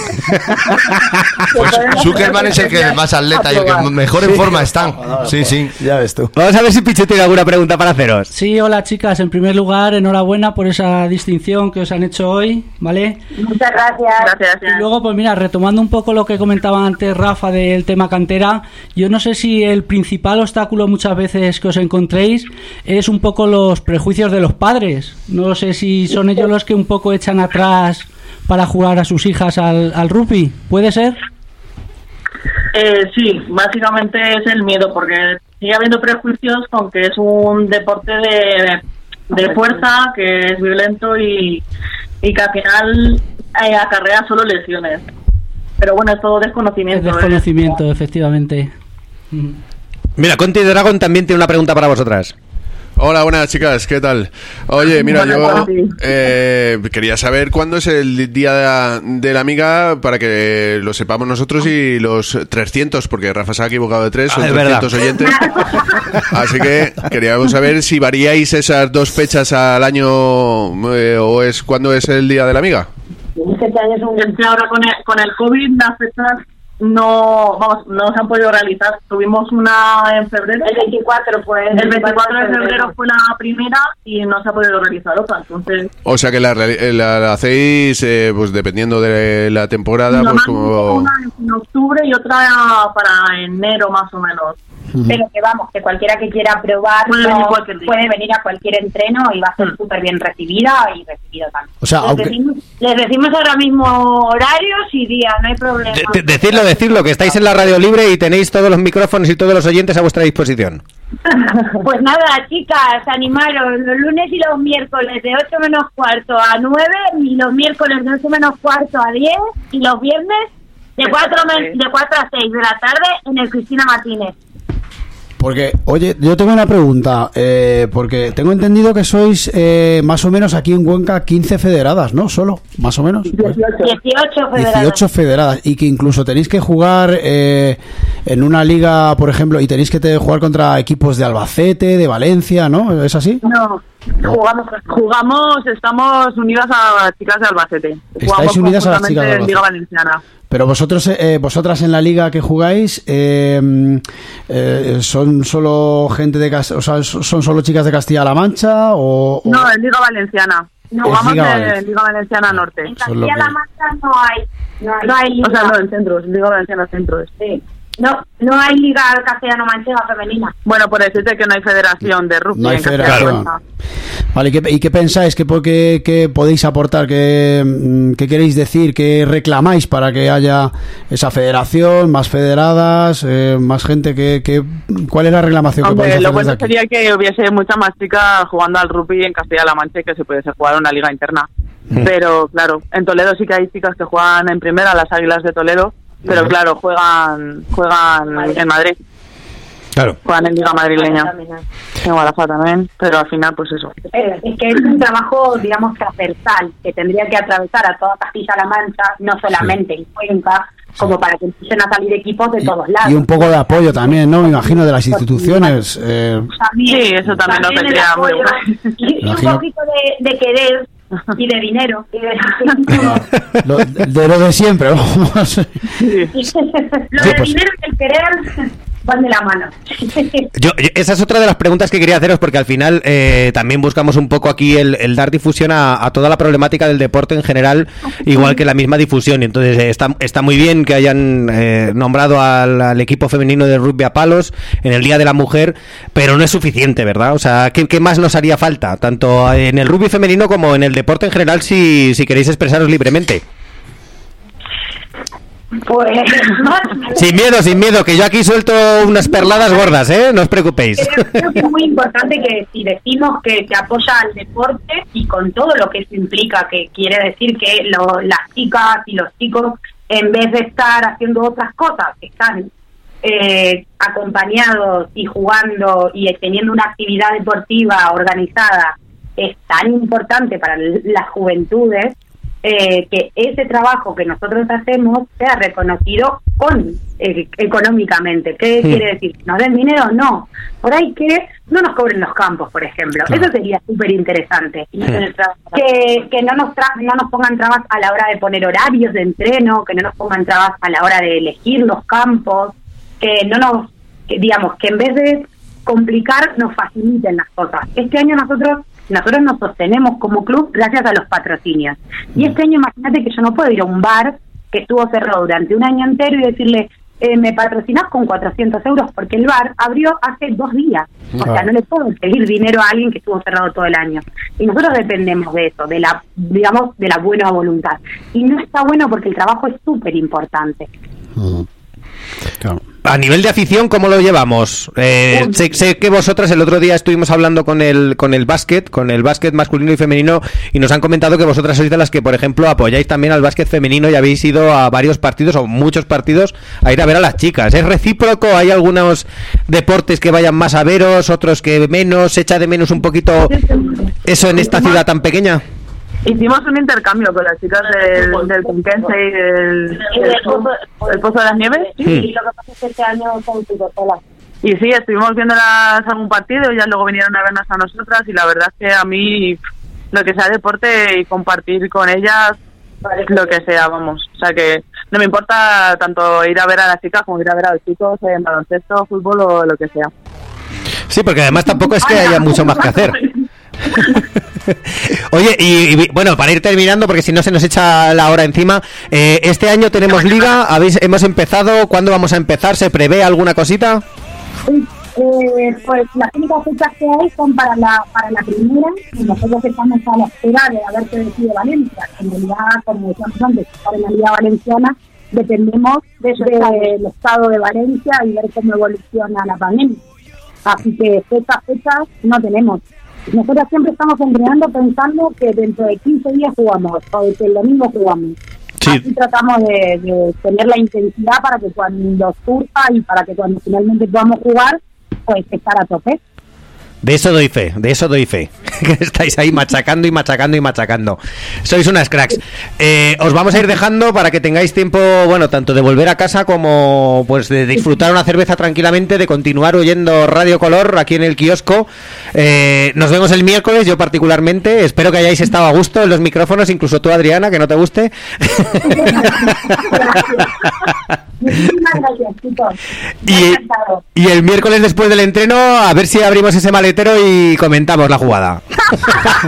Pues Zuckerman es el que más atleta y el que mejor en forma están. Sí, sí. Ya ves tú. Vamos a ver si Pichu tiene alguna pregunta para haceros. Sí, hola chicas. En primer lugar, enhorabuena por esa distinción que os han hecho hoy, ¿vale? Muchas gracias. Gracias. Y luego, pues mira, retomando un poco lo que comentaba antes Rafa del tema cantera, yo no sé si el principal obstáculo muchas veces que os encontréis es un poco los prejuicios de los padres. No sé si son ellos los que un poco echan atrás para jugar a sus hijas al, al rugby. ¿Puede ser? Eh, sí, básicamente es el miedo, porque sigue habiendo prejuicios con que es un deporte de, de fuerza, que es violento y, y que al final eh, acarrea solo lesiones. Pero bueno, es todo desconocimiento. Es desconocimiento, ¿eh? Efectivamente. Mira, Conti Dragon también tiene una pregunta para vosotras. Hola, buenas chicas, ¿qué tal? Oye, mira, yo eh, quería saber cuándo es el día de la, de la amiga para que lo sepamos nosotros y los trescientos, porque Rafa se ha equivocado de tres, son ah, trescientos oyentes. Así que queríamos saber si variáis esas dos fechas al año eh, o es cuándo es el día de la amiga. Este año es un... Ahora con el, con el COVID las fechas no vamos no se han podido realizar. Tuvimos una en febrero. El veinticuatro fue. El veinticuatro de febrero fue la primera y no se ha podido realizar otra. Entonces. O sea que la, la, la hacéis eh, pues dependiendo de la temporada. Pues como... Una en octubre y otra para enero más o menos. Pero que vamos, que cualquiera que quiera probar puede, no, venir, puede venir a cualquier entreno y va a ser súper bien recibida y recibido también. O sea, les, aunque... decimos, les decimos ahora mismo horarios y días, no hay problema. De, de, decirlo, decirlo, que estáis en la radio libre y tenéis todos los micrófonos y todos los oyentes a vuestra disposición. Pues nada, chicas, animaros los lunes y los miércoles de ocho menos cuarto a nueve y los miércoles de ocho menos cuarto a diez y los viernes de cuatro a seis de la tarde en el Cristina Martínez. Porque, oye, yo tengo una pregunta, eh, porque tengo entendido que sois eh, más o menos aquí en Cuenca quince federadas, ¿no? Solo, más o menos. dieciocho federadas. dieciocho federadas. Y que incluso tenéis que jugar eh, en una liga, por ejemplo, y tenéis que te, jugar contra equipos de Albacete, de Valencia, ¿no? ¿Es así? No, jugamos, jugamos estamos unidas a las chicas de Albacete. Estáis jugamos unidas a las chicas de en Albacete. Liga Valenciana. Pero vosotros, eh, vosotras en la liga que jugáis, eh, eh, ¿son solo gente de, o sea, son solo chicas de Castilla-La Mancha o, o...? No, en Liga Valenciana. No, jugamos Liga en Valenciana. Liga Valenciana Norte. En Castilla-La Mancha no hay, no hay, no hay liga. O sea, no, en centros, Liga Valenciana Centros. Sí. No, no hay liga castellano-manchega femenina. Bueno, por decirte que no hay federación de rugby. No hay en federación. Castilla-La Mancha. Vale, ¿y qué, y qué pensáis? ¿Qué, qué, qué podéis aportar? ¿Qué, ¿Qué queréis decir? ¿Qué reclamáis para que haya esa federación, más federadas, eh, más gente? Que, que, ¿Cuál es la reclamación Hombre, que podéis hacer lo bueno desde aquí? sería que hubiese muchas más chicas jugando al rugby en Castilla-La Mancha y que se pudiese jugar una liga interna. Mm. Pero claro, en Toledo sí que hay chicas que juegan en primera, las Águilas de Toledo, pero claro, juegan juegan Madrid. en Madrid. Claro. Juegan en Liga Madrileña. En Guadalajara también, pero al final pues eso. Es que es un trabajo, digamos, transversal, que tendría que atravesar a toda Castilla-La Mancha, no solamente en Cuenca, como para que empiecen a salir equipos de todos lados. Y un poco de apoyo también, ¿no? Me imagino, de las instituciones. Eh, también, sí, eso también, también nos vendría muy bueno. Y, y un poquito de, de querer y de dinero. Y de, lo, de lo de siempre, vamos. Sí. Lo Sí, del pues. dinero y el querer van de la mano. Yo, esa es otra de las preguntas que quería haceros, porque al final eh, también buscamos un poco aquí el, el dar difusión a, a toda la problemática del deporte en general, igual que la misma difusión. Y entonces eh, está, está muy bien que hayan eh, nombrado al, al equipo femenino de rugby a palos en el Día de la Mujer, pero no es suficiente, ¿verdad? O sea, ¿qué, qué más nos haría falta? Tanto en el rugby femenino como en el deporte en general, si, si queréis expresaros libremente. Pues, Sin miedo, sin miedo, que yo aquí suelto unas perladas gordas, ¿eh? No os preocupéis. Creo, creo que es muy importante que si decimos que, que apoya al deporte y con todo lo que eso implica, que quiere decir que lo, las chicas y los chicos, en vez de estar haciendo otras cosas, están eh, acompañados y jugando y teniendo una actividad deportiva organizada, es tan importante para las juventudes. Eh, que ese trabajo que nosotros hacemos sea reconocido con eh, económicamente. ¿Qué sí. quiere decir? ¿Nos den dinero? No. Por ahí que no nos cobren los campos, por ejemplo. Claro. Eso sería súper interesante. Sí. Que, que no nos tra- no nos pongan trabas a la hora de poner horarios de entreno, que no nos pongan trabas a la hora de elegir los campos, que no nos, que, digamos, que en vez de complicar, nos faciliten las cosas. Este año nosotros Nosotros nos sostenemos como club gracias a los patrocinios. Y este año imagínate que yo no puedo ir a un bar que estuvo cerrado durante un año entero y decirle, eh, me patrocinás con cuatrocientos euros porque el bar abrió hace dos días. O sea, no le puedo pedir dinero a alguien que estuvo cerrado todo el año. Y nosotros dependemos de eso, de la, digamos, de la buena voluntad. Y no está bueno porque el trabajo es súper importante. Uh-huh. Claro. A nivel de afición, ¿cómo lo llevamos? Eh, sé, sé que vosotras el otro día estuvimos hablando con el con el básquet, con el básquet masculino y femenino, y nos han comentado que vosotras sois de las que, por ejemplo, apoyáis también al básquet femenino y habéis ido a varios partidos o muchos partidos a ir a ver a las chicas. ¿Es recíproco? ¿Hay algunos deportes que vayan más a veros, otros que menos? ¿Se echa de menos un poquito eso en esta ciudad tan pequeña? Hicimos un intercambio con las chicas del, del Conquense y del, del pozo, el Pozo de las Nieves. Sí, y lo que pasa es que este año son solas. Y sí, estuvimos viéndolas algún partido y ya luego vinieron a vernos a nosotras y la verdad es que a mí lo que sea deporte y compartir con ellas, lo que sea, vamos. O sea que no me importa tanto ir a ver a las chicas como ir a ver a los chicos en baloncesto, fútbol o lo que sea. Sí, porque además tampoco es que haya mucho más que hacer. Oye, y, y bueno, para ir terminando, porque si no se nos echa la hora encima, eh, este año tenemos liga, habéis hemos empezado, ¿cuándo vamos a empezar? ¿Se prevé alguna cosita? Eh, pues las únicas fechas que hay son para la para la primera, y nosotros estamos a la espera de haber qué decide Valencia. En realidad, como decíamos antes, para la Liga Valenciana dependemos del estado de Valencia y ver cómo evoluciona la pandemia. Así que fechas, fechas no tenemos. Nosotros siempre estamos entrenando pensando que dentro de quince días jugamos, o que el domingo jugamos. Sí. Así tratamos de, de tener la intensidad para que cuando surja y para que cuando finalmente podamos jugar, pues estar a tope. De eso doy fe, de eso doy fe. Que estáis ahí machacando y machacando y machacando. Sois unas cracks. Eh, os vamos a ir dejando para que tengáis tiempo, bueno, tanto de volver a casa como pues de disfrutar una cerveza tranquilamente, de continuar oyendo Radio Color aquí en el kiosco. Eh, nos vemos el miércoles, yo particularmente. Espero que hayáis estado a gusto en los micrófonos, incluso tú, Adriana, que no te guste. Muchísimas gracias, chicos. Y, y el miércoles después del entreno, a ver si abrimos ese maletero y comentamos la jugada. Eso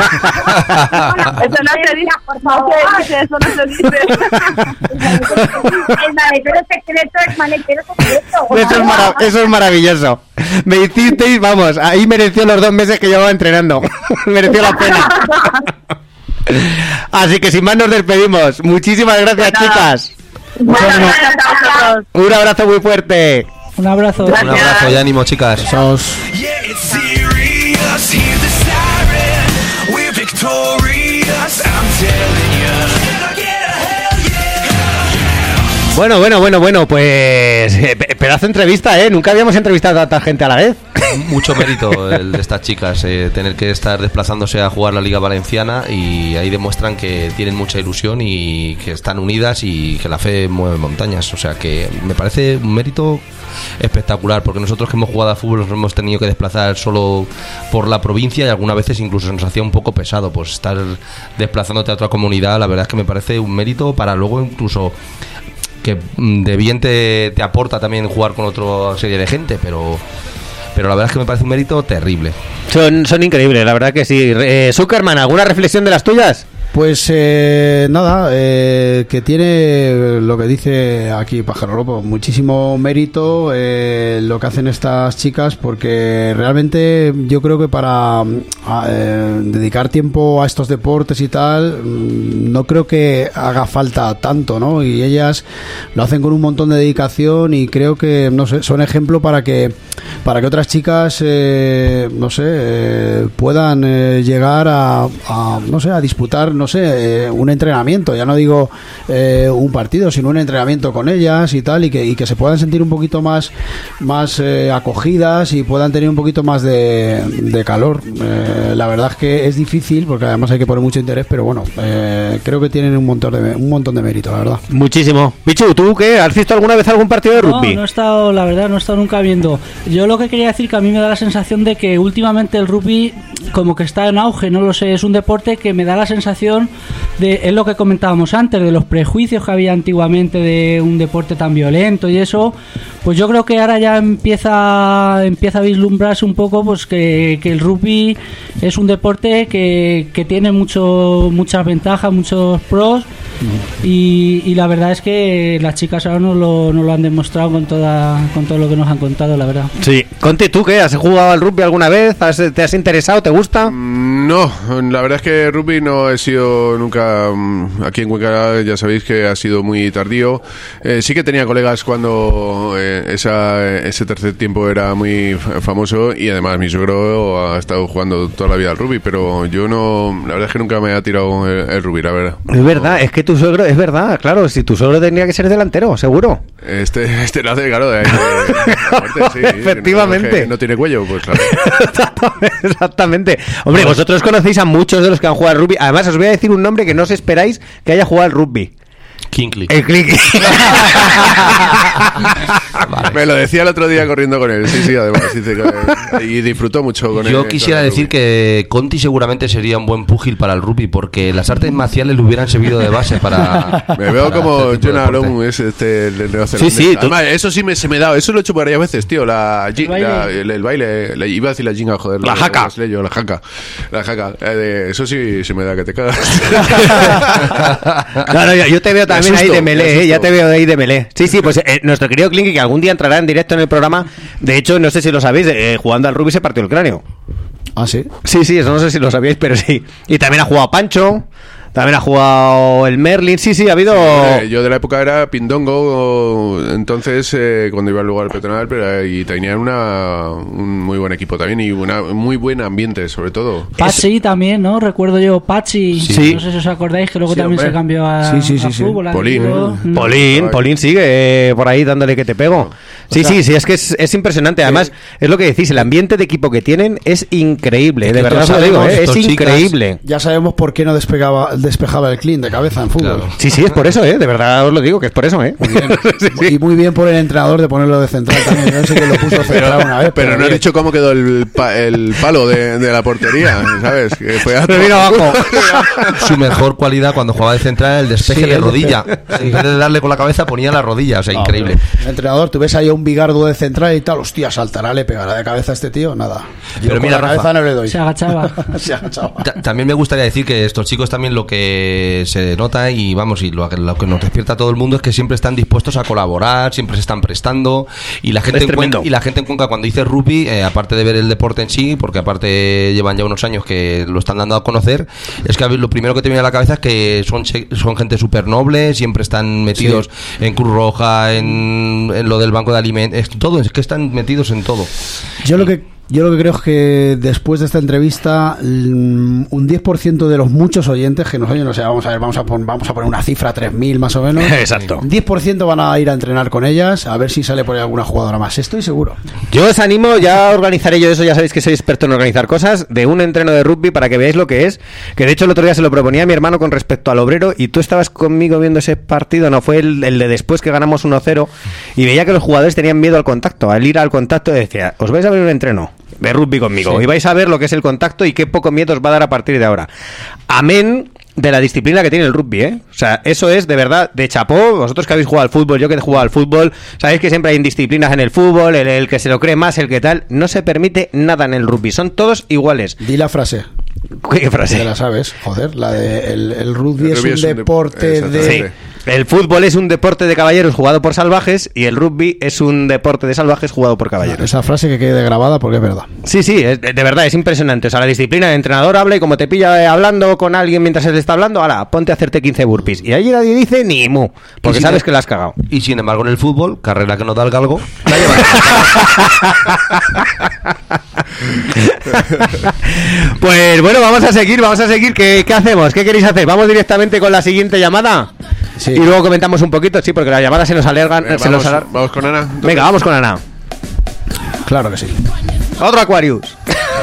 no se dice, por favor. Eso no se dice. El maletero secreto es maletero secreto. Eso es, marav- eso es maravilloso. Me hicisteis, vamos, ahí mereció los dos meses que llevaba entrenando. Mereció la pena. Así que sin más nos despedimos. Muchísimas gracias, bueno, chicas. Bueno, gracias a vosotros. Un abrazo muy fuerte. Un abrazo. Gracias. Un abrazo y ánimo, chicas. Sos. Bueno, bueno, bueno, bueno, pues eh, pedazo de entrevista, ¿eh? Nunca habíamos entrevistado a tanta gente a la vez. Mucho mérito el de estas chicas, eh, tener que estar desplazándose a jugar la Liga Valenciana, y ahí demuestran que tienen mucha ilusión y que están unidas y que la fe mueve montañas. O sea que me parece un mérito espectacular, porque nosotros que hemos jugado a fútbol nos hemos tenido que desplazar solo por la provincia y algunas veces incluso se nos hacía un poco pesado pues estar desplazándote a otra comunidad. La verdad es que me parece un mérito para luego incluso que de bien te, te aporta también jugar con otra serie de gente, pero pero la verdad es que me parece un mérito terrible. Son, son increíbles, la verdad que sí. Eh, Zuckerman, ¿alguna reflexión de las tuyas? Pues eh, nada, eh, que tiene lo que dice aquí Pájaro Lobo, muchísimo mérito eh, lo que hacen estas chicas, porque realmente yo creo que para a, eh, dedicar tiempo a estos deportes y tal, no creo que haga falta tanto, ¿no? Y ellas lo hacen con un montón de dedicación y creo que, no sé, son ejemplo para que para que otras chicas, eh, no sé, eh, puedan eh, llegar a, a, no sé, a disputar, no sé, eh, un entrenamiento, ya no digo eh, un partido, sino un entrenamiento con ellas y tal, y que, y que se puedan sentir un poquito más, más eh, acogidas y puedan tener un poquito más de, de calor. Eh, la verdad es que es difícil, porque además hay que poner mucho interés, pero bueno, eh, creo que tienen un montón de un montón de mérito, la verdad. Muchísimo. Bichu, ¿tú qué? ¿Has visto alguna vez algún partido de rugby? No, no he estado, la verdad, no he estado nunca viendo. Yo lo que quería decir que a mí me da la sensación de que últimamente el rugby como que está en auge, no lo sé, es un deporte que me da la sensación de, es lo que comentábamos antes, de los prejuicios que había antiguamente de un deporte tan violento y eso, pues yo creo que ahora ya empieza empieza a vislumbrarse un poco pues que, que el rugby es un deporte que, que tiene mucho muchas ventajas, muchos pros, y, y la verdad es que las chicas ahora nos lo, nos lo han demostrado con toda con todo lo que nos han contado, la verdad. Sí. Conte, ¿tú qué? ¿Has jugado al rugby alguna vez? ¿Has, ¿Te has interesado? ¿Te gusta? No, la verdad es que rugby no he sido nunca. Aquí en Cuenca ya sabéis que ha sido muy tardío. Eh, sí que tenía colegas cuando eh, esa, ese tercer tiempo era muy famoso, y además mi suegro ha estado jugando toda la vida al rugby, pero yo no, la verdad es que nunca me ha tirado el, el rugby, la verdad. Es verdad, es que tu suegro, es verdad, claro, si tu suegro tendría que ser delantero, seguro. Este, este lo hace, claro, de ahí, de, de, sí, efectivamente. No, no, no tiene cuello, pues claro. Exactamente. Hombre, vosotros conocéis a muchos de los que han jugado al rugby. Además, os voy a decir un nombre que no os esperáis que haya jugado al rugby. Kinkley. El Kinkley. Vale. Me lo decía el otro día corriendo con él. Sí, sí, además. Dice que, y disfrutó mucho con él. Yo quisiera decir que Conti seguramente sería un buen púgil para el rugby, porque las artes marciales le hubieran servido de base para. Me veo para como John Alon, es este, el neozelandés. Sí, sí. Además, eso sí me, se me da. Eso lo he hecho varias veces, tío. La, el, baile. La, el, el baile. La, iba a decir la jinga, joder. La, la jaca. La, la jaca. La jaca. Eh, eso sí se me da que te cagas. Claro, yo, yo te veo también ahí de melee, eh, ya te veo ahí de melee. Sí, sí, pues eh, nuestro querido Klinky, que algún día entrará en directo en el programa, de hecho, no sé si lo sabéis, eh, jugando al rugby se partió el cráneo. ¿Ah, sí? Sí, sí, eso no sé si lo sabíais, pero sí. Y también ha jugado Pancho, también ha jugado el Merlin, sí, sí, ha habido... Sí, yo de la época era Pindongo, entonces eh, cuando iba al lugar peatonal, pero y tenían una, un muy buen equipo también y una, un muy buen ambiente, sobre todo. Pachi también, ¿no? Recuerdo yo, Pachi, sí. No sé si os acordáis que luego sí, también hombre. se cambió a, sí, sí, sí, a sí. fútbol. Polín, digo, ¿eh? Polín, Polín sigue eh, por ahí dándole que te pego. Sí, o sea, sí, sí, es que es, es impresionante. Además, es lo que decís, el ambiente de equipo que tienen es increíble, de verdad os lo digo, eh, es increíble. Ya sabemos por qué no despegaba, despejaba el clean de cabeza en fútbol. Claro. Sí, sí, es por eso, eh, de verdad os lo digo, que es por eso, eh. Muy bien. Sí, sí. Y muy bien por el entrenador de ponerlo de central también. Yo no sé que lo puso central una vez. Pero no he dicho cómo quedó el, pa, el palo de, de la portería, ¿sabes? Que fue a Me vino abajo. Su mejor cualidad cuando jugaba de central, el despeje Sí, de el rodilla. despeje. En vez de darle con la cabeza, ponía la rodilla. O sea, No, increíble. El entrenador, tú ves ahí a un bigardo de central y tal, hostia, saltará, le pegará de cabeza a este tío, nada. Yo Pero con mira, la Rafa, cabeza no le doy. Se agachaba. Se agachaba. Ta- También me gustaría decir que estos chicos también lo que se nota y vamos y lo que, lo que nos despierta a todo el mundo es que siempre están dispuestos a colaborar, siempre se están prestando y la gente Es en tremendo. Cuenca, y la gente en Cuenca cuando dice rugby, eh, aparte de ver el deporte en sí, porque aparte llevan ya unos años que lo están dando a conocer, es que a ver, lo primero que te viene a la cabeza es que son che- son gente súper noble, siempre están metidos sí. en Cruz Roja, en, en lo del banco de alimentos, es todo, es que están metidos en todo. Yo lo que Yo lo que creo es que después de esta entrevista un diez por ciento de los muchos oyentes que nos oyen, o sea, vamos a ver, vamos a, pon, vamos a poner una cifra, tres mil más o menos. Exacto. diez por ciento van a ir a entrenar con ellas, a ver si sale por ahí alguna jugadora más. Estoy seguro. Yo os animo, ya organizaré yo eso, ya sabéis que soy experto en organizar cosas, de un entreno de rugby para que veáis lo que es, que de hecho el otro día se lo proponía a mi hermano con respecto al Obrero y tú estabas conmigo viendo ese partido, no fue el, el de después que ganamos uno cero y veía que los jugadores tenían miedo al contacto, al ir al contacto decía, os vais a ver un entreno de rugby conmigo, sí. Y vais a ver lo que es el contacto y qué poco miedo os va a dar a partir de ahora. Amén de la disciplina que tiene el rugby, ¿eh? O sea, eso es de verdad de chapó. Vosotros que habéis jugado al fútbol, yo que he jugado al fútbol, sabéis que siempre hay indisciplinas en el fútbol, el, el que se lo cree más, el que tal. No se permite nada en el rugby, son todos iguales. Di la frase. ¿Qué frase? Te la sabes, joder, la de el, el rugby, el rugby es un es deporte un de... de... Sí. El fútbol es un deporte de caballeros jugado por salvajes y el rugby es un deporte de salvajes jugado por caballeros. Esa frase que quede grabada porque es verdad. Sí, sí, es, de verdad, es impresionante. O sea, la disciplina del entrenador habla y como te pilla hablando con alguien mientras él está hablando, ala, ponte a hacerte quince burpees. Y allí nadie dice ni mu, porque sabes el, que la has cagado. Y sin embargo en el fútbol, carrera que no da el galgo, la lleva. Pues bueno, vamos a seguir, vamos a seguir. ¿Qué, ¿Qué hacemos? ¿Qué queréis hacer? ¿Vamos directamente con la siguiente llamada? Sí. Y luego comentamos un poquito, sí, porque las llamadas se nos alargan. Eh, se vamos, nos alar... vamos con Ana. Venga, vamos con Ana. Claro que sí. Otro Aquarius.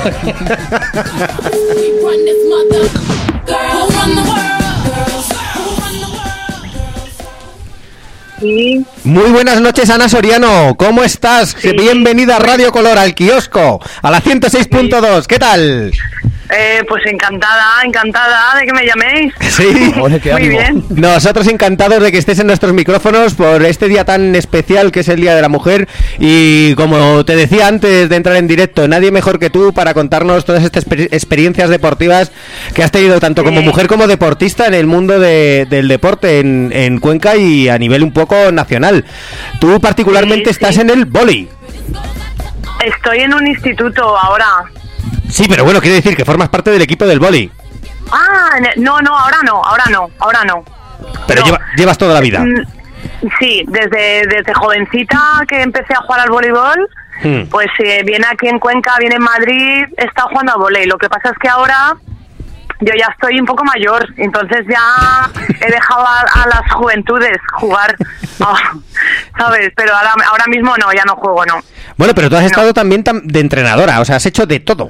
Sí. Muy buenas noches, Ana Soriano. ¿Cómo estás? Sí. Bienvenida a Radio Color, al kiosco, a la ciento seis punto dos. Sí. ¿Qué tal? Eh, pues encantada, encantada de que me llaméis. Sí, muy bien. Nosotros encantados de que estés en nuestros micrófonos por este día tan especial que es el Día de la Mujer. Y como te decía antes de entrar en directo, nadie mejor que tú para contarnos todas estas exper- experiencias deportivas que has tenido tanto sí. como mujer como deportista en el mundo de, del deporte en, en Cuenca y a nivel un poco nacional. Tú particularmente sí, estás sí. en el vóley. Estoy en un instituto ahora. Sí, pero bueno, quiere decir que formas parte del equipo del vóley. Ah, no, no, ahora no, ahora no, ahora no. Pero no. Lleva, llevas toda la vida. Sí, desde, desde jovencita que empecé a jugar al voleibol, hmm. pues eh, viene aquí en Cuenca, viene en Madrid, he estado jugando a vóley. Lo que pasa es que ahora yo ya estoy un poco mayor, entonces ya he dejado a, a las juventudes jugar, oh, ¿sabes? Pero ahora, ahora mismo no, ya no juego, no. Bueno, pero tú has no. estado también tam- de entrenadora, o sea, has hecho de todo.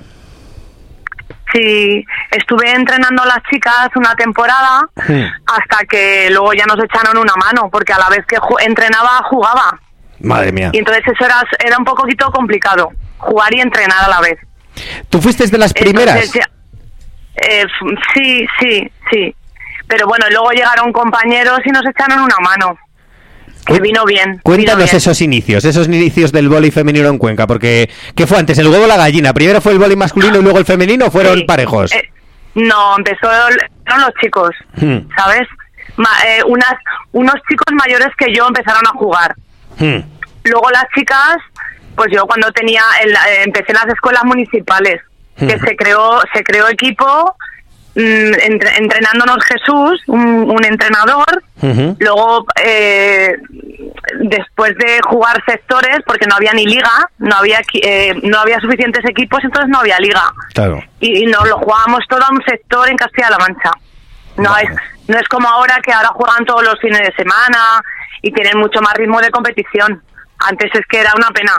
Sí, estuve entrenando a las chicas una temporada sí. hasta que luego ya nos echaron una mano, porque a la vez que ju- entrenaba, jugaba. Madre mía. Y entonces eso era, era un poquito complicado, jugar y entrenar a la vez. ¿Tú fuiste de las primeras? Ya, eh, sí, sí, sí. Pero bueno, luego llegaron compañeros y nos echaron una mano. Que vino bien. Cuéntanos vino bien. esos inicios, esos inicios del vóley femenino en Cuenca, porque ¿qué fue antes? ¿El huevo o la gallina? ¿Primero fue el vóley masculino y luego el femenino o fueron sí. parejos? Eh, no, empezó fueron los chicos, hmm. ¿sabes? Ma, eh, unas, unos chicos mayores que yo empezaron a jugar. Hmm. Luego las chicas, pues yo cuando tenía, el, eh, empecé en las escuelas municipales, hmm. que se creó, se creó equipo. Entre, entrenándonos Jesús, un, un entrenador, uh-huh. luego eh, después de jugar sectores, porque no había ni liga, no había eh, no había suficientes equipos, entonces no había liga. Claro. Y, y nos lo jugábamos todo a un sector en Castilla-La Mancha. No es, no es como ahora, que ahora juegan todos los fines de semana y tienen mucho más ritmo de competición. Antes es que era una pena.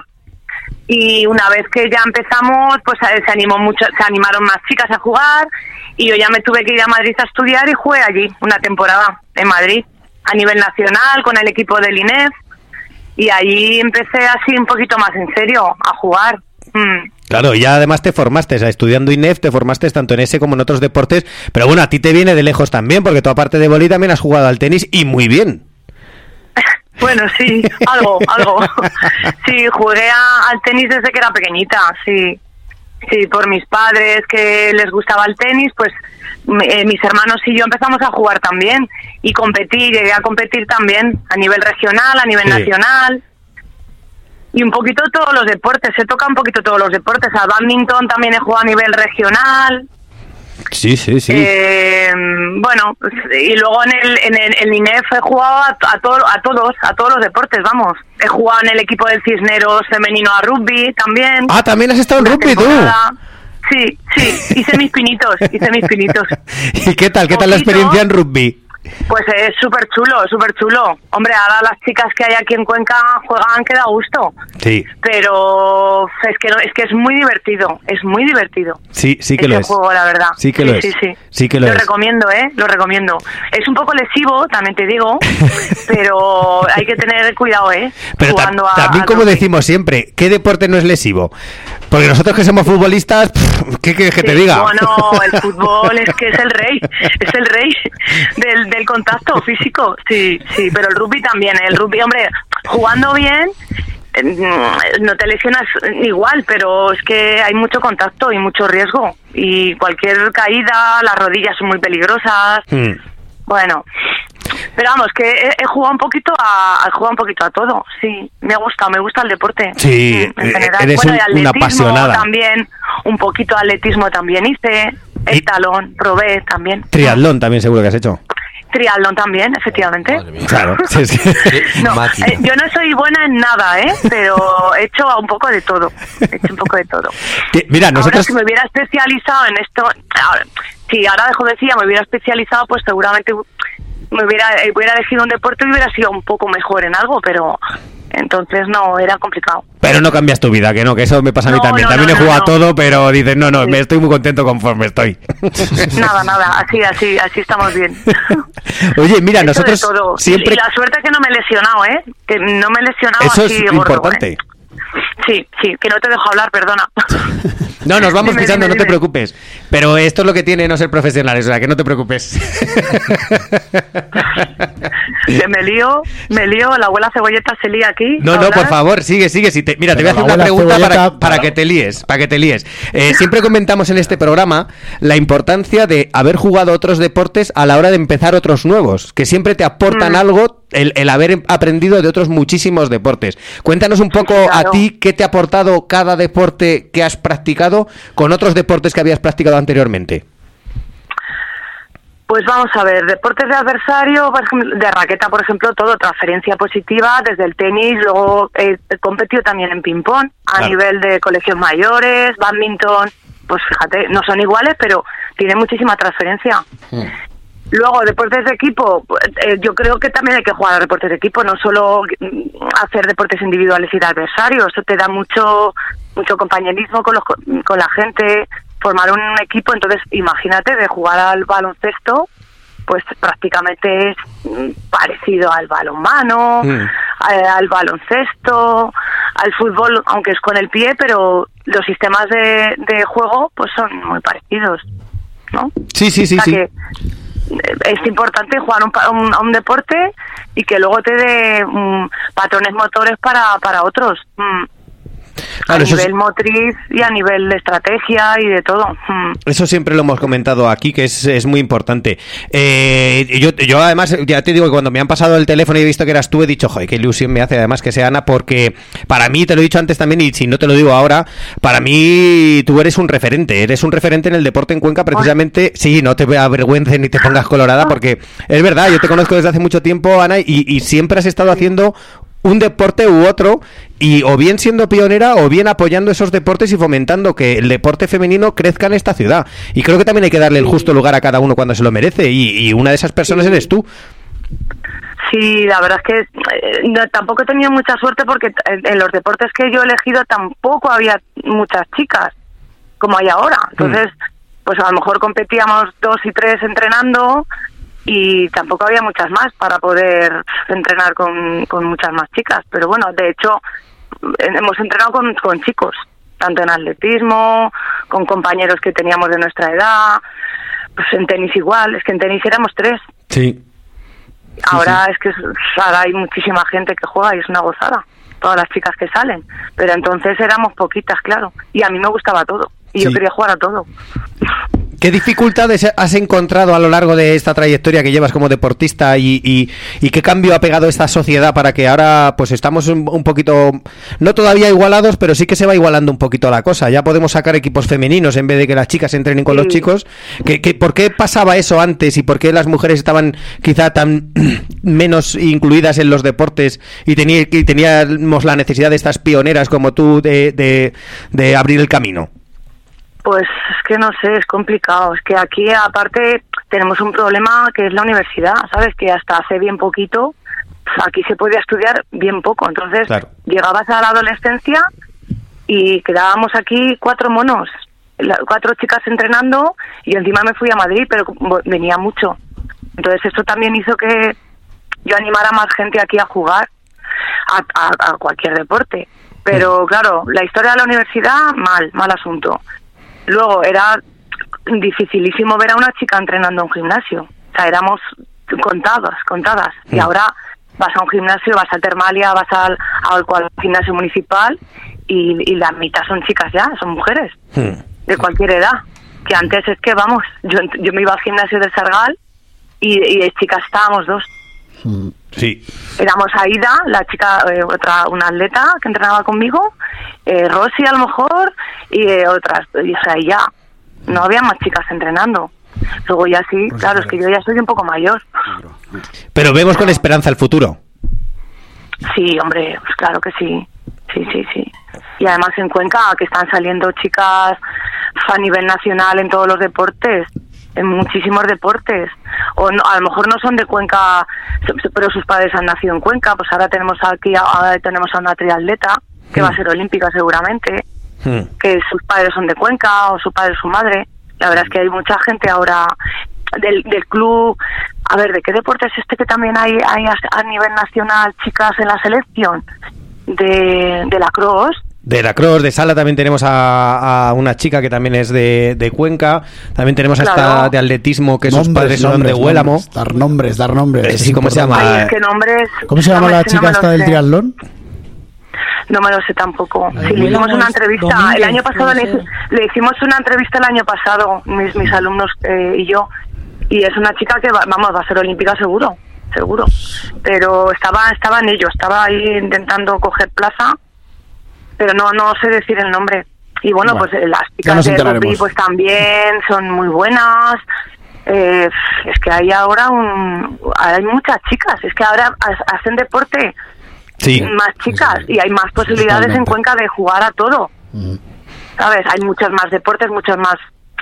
Y una vez que ya empezamos, pues se animó mucho, se animaron más chicas a jugar y yo ya me tuve que ir a Madrid a estudiar y jugué allí una temporada en Madrid a nivel nacional con el equipo del I N E F y allí empecé así un poquito más en serio a jugar. Mm. Claro, y ya además te formaste, o sea, estudiando I N E F, te formaste tanto en ese como en otros deportes, pero bueno, a ti te viene de lejos también, porque tú aparte de vóley también has jugado al tenis y muy bien. Bueno, sí, algo, algo. Sí, jugué a, al tenis desde que era pequeñita, sí. Sí, por mis padres que les gustaba el tenis, pues eh, mis hermanos y yo empezamos a jugar también y competí, llegué a competir también a nivel regional, a nivel sí. nacional y un poquito todos los deportes, se toca un poquito todos los deportes. Al bádminton también he jugado a nivel regional Sí, sí, sí. Eh, bueno, pues, y luego en el, en el, en I N E F he jugado a, a, todo, a todos, a todos los deportes, vamos. He jugado en el equipo del Cisneros femenino a rugby también. Ah, también has estado en rugby tú. Sí, sí, hice mis pinitos, hice mis pinitos. ¿Y qué tal? ¿Qué tal la experiencia en rugby? Pues es súper chulo, súper chulo. Hombre, ahora las chicas que hay aquí en Cuenca juegan que da gusto. Sí. Pero es que no, es que es muy divertido, es muy divertido. Sí, sí que lo es. Juego, la verdad. Sí que sí, lo es. Sí, sí. Sí que lo, lo es. recomiendo, ¿eh? Lo recomiendo. Es un poco lesivo, también te digo, pero hay que tener cuidado, ¿eh? Pero ta a, también, a como rugby. decimos siempre, ¿qué deporte no es lesivo? Porque nosotros que somos futbolistas, pff, ¿qué quieres que Sí, te diga? Bueno, el fútbol es que es el rey, es el rey del, del contacto físico, sí, sí, pero el rugby también, el rugby, hombre, jugando bien, no te lesionas igual, pero es que hay mucho contacto y mucho riesgo, y cualquier caída, las rodillas son muy peligrosas, Hmm. bueno... Pero vamos, que he, he jugado un poquito a he jugado un poquito a todo, sí, me gusta, me gusta el deporte. Sí, en general. eres Bueno, un, y atletismo una apasionada. también, un poquito de atletismo también hice, el Y- talón, probé también. Triatlón también seguro que has hecho. Triatlón también, efectivamente. Claro. Sí, sí. No, eh, yo no soy buena en nada, ¿eh? Pero he hecho un poco de todo. He hecho un poco de todo. Que, mira, nosotros... Ahora, si me hubiera especializado en esto, ahora, si ahora de jovencilla me hubiera especializado, pues seguramente me hubiera, eh, hubiera elegido un deporte y hubiera sido un poco mejor en algo, pero entonces no, era complicado. Pero no cambias tu vida, que no, que eso me pasa a mí No, también. no, también no, he jugado no, a todo, pero dices, no, no, Sí. me estoy muy contento conforme estoy. Nada, nada, así, así, así estamos bien. Oye, mira, He hecho nosotros de todo. siempre... Y la suerte es que no me he lesionado, ¿eh? Que no me he lesionado Eso así es gordo, importante. ¿eh? Sí, sí, que no te dejo hablar, perdona. No, nos vamos Dime, pisando, dime, no te dime. preocupes. Pero esto es lo que tiene no ser profesionales, o sea, que no te preocupes. Que me lío, me lío, la abuela Cebolleta se lía aquí. No, a no, por hablar. favor, sigue, sigue. Si te, mira, te voy a Pero hacer la una abuela pregunta para, Cebolleta- para que te líes, para que te líes. Eh, siempre comentamos en este programa la importancia de haber jugado otros deportes a la hora de empezar otros nuevos, que siempre te aportan Mm. algo el, el haber aprendido de otros muchísimos deportes. Cuéntanos un poco Sí, a claro. ti qué te ha aportado cada deporte que has practicado con otros deportes que habías practicado anteriormente. Pues vamos a ver, deportes de adversario, por ejemplo, de raqueta, por ejemplo, todo, transferencia positiva, desde el tenis, luego he, he competido también en ping-pong, a Claro. nivel de colegios mayores, badminton, pues fíjate, no son iguales, pero tiene muchísima transferencia. Luego, deportes de equipo, pues, eh, yo creo que también hay que jugar a deportes de equipo, no solo mm, hacer deportes individuales y de adversarios, eso te da mucho mucho compañerismo con, los, co- con la gente, formar un equipo, entonces imagínate de jugar al baloncesto, pues prácticamente es mm, parecido al balonmano, Mm. a- al baloncesto, al fútbol, aunque es con el pie, pero los sistemas de, de juego pues son muy parecidos, ¿no? Sí, sí, sí, O sea sí. que, eh, es importante jugar un, pa- un- a un deporte y que luego te dé mm, patrones motores para, para otros. mm. Claro, a eso es- nivel motriz y a nivel de estrategia y de todo. mm. Eso siempre lo hemos comentado aquí, que es, es muy importante. Eh, yo, yo además, ya te digo que cuando me han pasado el teléfono y he visto que eras tú, he dicho, joder, qué ilusión me hace además que sea Ana, porque para mí, te lo he dicho antes también, y si no te lo digo ahora, para mí tú eres un referente, eres un referente en el deporte en Cuenca, precisamente, sí, no te avergüences ni te pongas colorada, porque es verdad, yo te conozco desde hace mucho tiempo, Ana, y, y siempre has estado haciendo un deporte u otro, y o bien siendo pionera o bien apoyando esos deportes y fomentando que el deporte femenino crezca en esta ciudad. Y creo que también hay que darle el justo lugar a cada uno cuando se lo merece, y, y una de esas personas eres tú. Sí, la verdad es que eh, no, tampoco he tenido mucha suerte porque t- en los deportes que yo he elegido tampoco había muchas chicas como hay ahora. Entonces, pues a lo mejor competíamos dos y tres entrenando y tampoco había muchas más para poder entrenar con, con muchas más chicas. Pero bueno, de hecho, en- hemos entrenado con, con chicos, tanto en atletismo, con compañeros que teníamos de nuestra edad, pues en tenis igual, es que en tenis éramos tres. Sí. Ahora es que es- ahora hay muchísima gente que juega y es una gozada, todas las chicas que salen, pero entonces éramos poquitas, claro, y a mí me gustaba todo, y yo Sí. quería jugar a todo. ¿Qué dificultades has encontrado a lo largo de esta trayectoria que llevas como deportista y, y, y qué cambio ha pegado esta sociedad para que ahora pues estamos un, un poquito, no todavía igualados, pero sí que se va igualando un poquito la cosa? Ya podemos sacar equipos femeninos en vez de que las chicas entrenen con sí. los chicos. ¿Qué, qué, ¿Por qué pasaba eso antes y por qué las mujeres estaban quizá tan menos incluidas en los deportes y, tenía, y teníamos la necesidad de estas pioneras como tú de, de, de abrir el camino? Pues es que no sé, es complicado. Es que aquí, aparte, tenemos un problema que es la universidad, ¿sabes? Que hasta hace bien poquito, aquí se podía estudiar bien poco. Entonces, claro. llegabas a la adolescencia y quedábamos aquí cuatro monos, cuatro chicas entrenando, y encima me fui a Madrid, pero venía mucho. Entonces, esto también hizo que yo animara a más gente aquí a jugar a, a, a cualquier deporte. Pero, claro, la historia de la universidad, mal, mal asunto. Luego era dificilísimo ver a una chica entrenando en un gimnasio. O sea, éramos contadas, contadas. Sí. Y ahora vas a un gimnasio, vas a Termalia, vas al, al, al gimnasio municipal y, y la mitad son chicas ya, son mujeres. Sí. De cualquier edad. Que antes es que, vamos, yo, yo me iba al gimnasio de Sargal y, y de chicas estábamos dos. Sí. Éramos Aida, la chica, eh, otra, una atleta que entrenaba conmigo, eh, Rosy a lo mejor, y eh, otras, y, o sea, y ya, no había más chicas entrenando. Luego ya sí, pues claro, es que yo ya soy un poco mayor. Pero vemos con esperanza el futuro. Sí, hombre, pues claro que sí, sí, sí, sí. Y además en Cuenca, que están saliendo chicas a nivel nacional en todos los deportes, en muchísimos deportes, o no, a lo mejor no son de Cuenca, pero sus padres han nacido en Cuenca. Pues ahora tenemos aquí, ahora tenemos a una triatleta que mm. va a ser olímpica seguramente, mm. que sus padres son de Cuenca, o su padre o su madre. La verdad es que hay mucha gente ahora del, del club. A ver, ¿de qué deporte es este que también hay, hay a, a nivel nacional chicas en la selección? De, de la cross. De la cross, de sala también tenemos a, a una chica que también es de, de Cuenca. También tenemos a claro. esta de atletismo que nombres, sus padres son nombres, de Huélamo. Nombres, dar nombres, dar nombres. Sí, ¿cómo se llama? Ay, es que nombres, ¿Cómo se llama la chica no esta del triatlón? No me lo sé tampoco. Sí, le hicimos una entrevista Domínguez, el año pasado, le, le hicimos una entrevista el año pasado, mis, mis alumnos eh, y yo. Y es una chica que, va, vamos, va a ser olímpica seguro, seguro. Pero estaba, estaba en ello, estaba ahí intentando coger plaza, pero no no sé decir el nombre. Y bueno, bueno pues las chicas de rugby pues también son muy buenas. Eh, es que hay ahora un hay muchas chicas, es que ahora hacen deporte sí. más chicas y hay más posibilidades Totalmente. En Cuenca de jugar a todo. Mm. ¿Sabes? Hay muchos más deportes, muchos más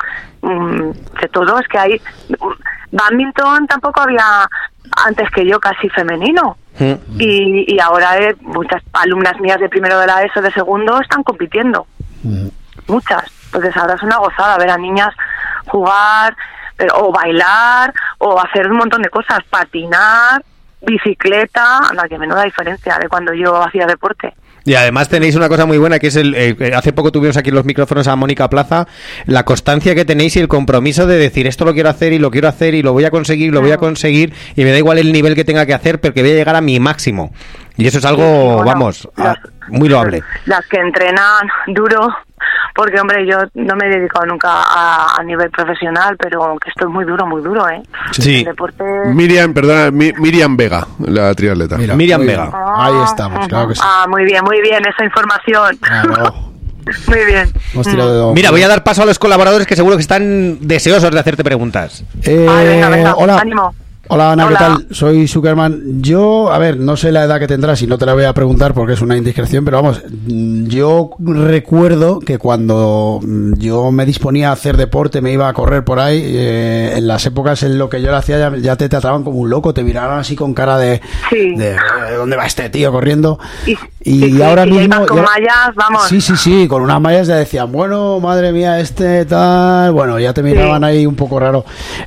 um, de todo. Es que hay badminton tampoco había antes que yo casi femenino. Mm. Y, y ahora eh, muchas alumnas mías de primero de la ESO, de segundo, están compitiendo. Mm. Muchas. Entonces ahora es una gozada ver a niñas jugar, pero, o bailar, o hacer un montón de cosas, patinar, bicicleta. Anda, que menuda diferencia de cuando yo hacía deporte. Y además tenéis una cosa muy buena que es el eh, hace poco tuvimos aquí en los micrófonos a Mónica Plaza, la constancia que tenéis y el compromiso de decir esto lo quiero hacer y lo quiero hacer y lo voy a conseguir, lo voy a conseguir y me da igual el nivel que tenga que hacer porque voy a llegar a mi máximo. Y eso es algo, sí, bueno, vamos, las, muy loable. Las que entrenan duro, porque hombre, yo no me he dedicado nunca a, a nivel profesional, pero que esto es muy duro, muy duro, ¿eh? Sí. El deporte... Miriam, perdona, Mi, Miriam Vega, la triatleta. Mira, Miriam Vega. Ah, ahí estamos, claro que sí. Ah, muy bien, muy bien, esa información. Claro. Muy bien. De... Mira, voy a dar paso a los colaboradores que seguro que están deseosos de hacerte preguntas. Eh, Ay, venga, venga, hola. Ánimo. Hola Ana, Hola. ¿qué tal? Soy Zuckerman. Yo, a ver, no sé la edad que tendrás y no te la voy a preguntar porque es una indiscreción, pero vamos, yo recuerdo que cuando yo me disponía a hacer deporte, me iba a correr por ahí, eh, en las épocas en lo que yo lo hacía ya, ya te trataban como un loco, te miraban así con cara de, sí. de, de ¿dónde va este tío corriendo? Y, y, y ahora y mismo... con ya, mallas, vamos. Sí, sí, sí, con unas mallas ya decían, bueno, madre mía, este tal... Bueno, ya te miraban sí. ahí un poco raro.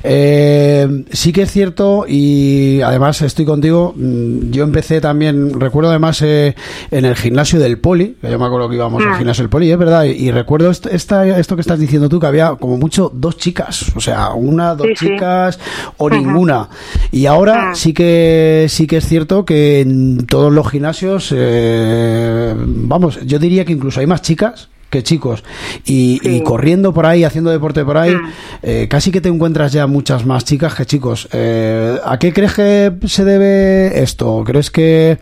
Eh, sí que es cierto y... además estoy contigo, yo empecé también, recuerdo además eh, en el gimnasio del Poli, que yo me acuerdo que íbamos mm. al gimnasio del Poli, es verdad, y, y recuerdo esto, esta, esto que estás diciendo tú, que había como mucho dos chicas, o sea, una, dos sí, chicas sí. o uh-huh. ninguna, y ahora uh-huh. sí que sí que es cierto que en todos los gimnasios, eh, vamos, yo diría que incluso hay más chicas que chicos. Y, Sí. y corriendo por ahí, haciendo deporte por ahí, Mm. eh, casi que te encuentras ya muchas más chicas que chicos. Eh, ¿A qué crees que se debe esto? ¿Crees que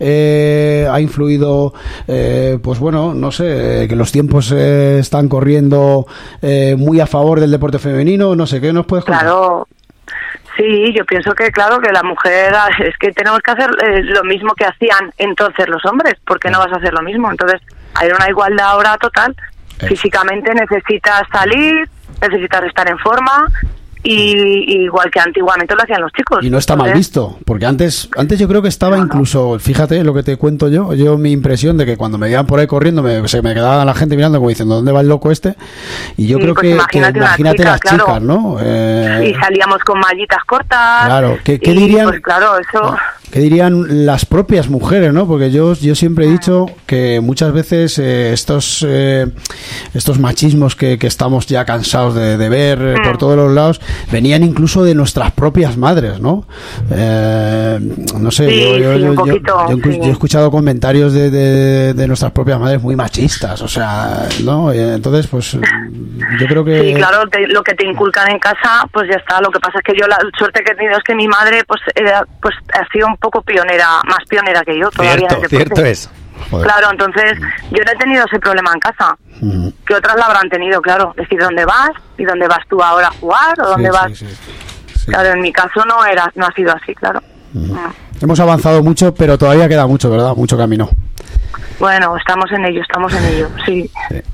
eh, ha influido, eh, pues bueno, no sé, que los tiempos eh, están corriendo eh, muy a favor del deporte femenino? No sé, ¿qué nos puedes contar? Claro. Sí, yo pienso que claro que la mujer es que tenemos que hacer eh, lo mismo que hacían entonces los hombres, porque no vas a hacer lo mismo. Entonces hay una igualdad ahora total. Físicamente necesitas salir, necesitas estar en forma y, y igual que antiguamente lo hacían los chicos. Y no está mal Entonces, visto, porque antes antes yo creo que estaba incluso, fíjate lo que te cuento yo, yo mi impresión de que cuando me veían por ahí corriendo me, se me quedaba la gente mirando como diciendo ¿dónde va el loco este? Y yo Sí, creo pues que, que imagínate una imagínate chica, las claro. chicas, ¿no? Eh, Y salíamos con mallitas cortas. Claro, ¿qué- qué y, dirían? Pues claro, eso. ¿Qué dirían las propias mujeres, no? Porque yo, yo siempre he dicho que muchas veces eh, estos eh, estos machismos que, que estamos ya cansados de, de ver eh, por todos los lados venían incluso de nuestras propias madres, ¿no? Eh, no sé, Sí, yo, yo- sí, yo- un yo- poquito, yo he- sí. yo he escuchado comentarios de, de- de nuestras propias madres muy machistas, o sea, ¿no? Eh, Entonces, pues yo creo que... Sí, claro, te- lo que te inculcan en casa, pues ya está. Lo que pasa es que yo la suerte que he tenido es que mi madre, pues, era, pues ha sido un poco pionera, más pionera que yo todavía. Cierto, en el deporte. cierto es. Joder. Claro, entonces yo no he tenido ese problema en casa, Mm. que otras la habrán tenido, claro. Decir dónde vas y dónde vas tú ahora a jugar o dónde Sí, vas. sí, sí, sí. Claro, en mi caso no era, no ha sido así, claro. Mm. Hemos avanzado mucho, pero todavía queda mucho, ¿verdad? Mucho camino. Bueno, estamos en ello, estamos en ello, sí.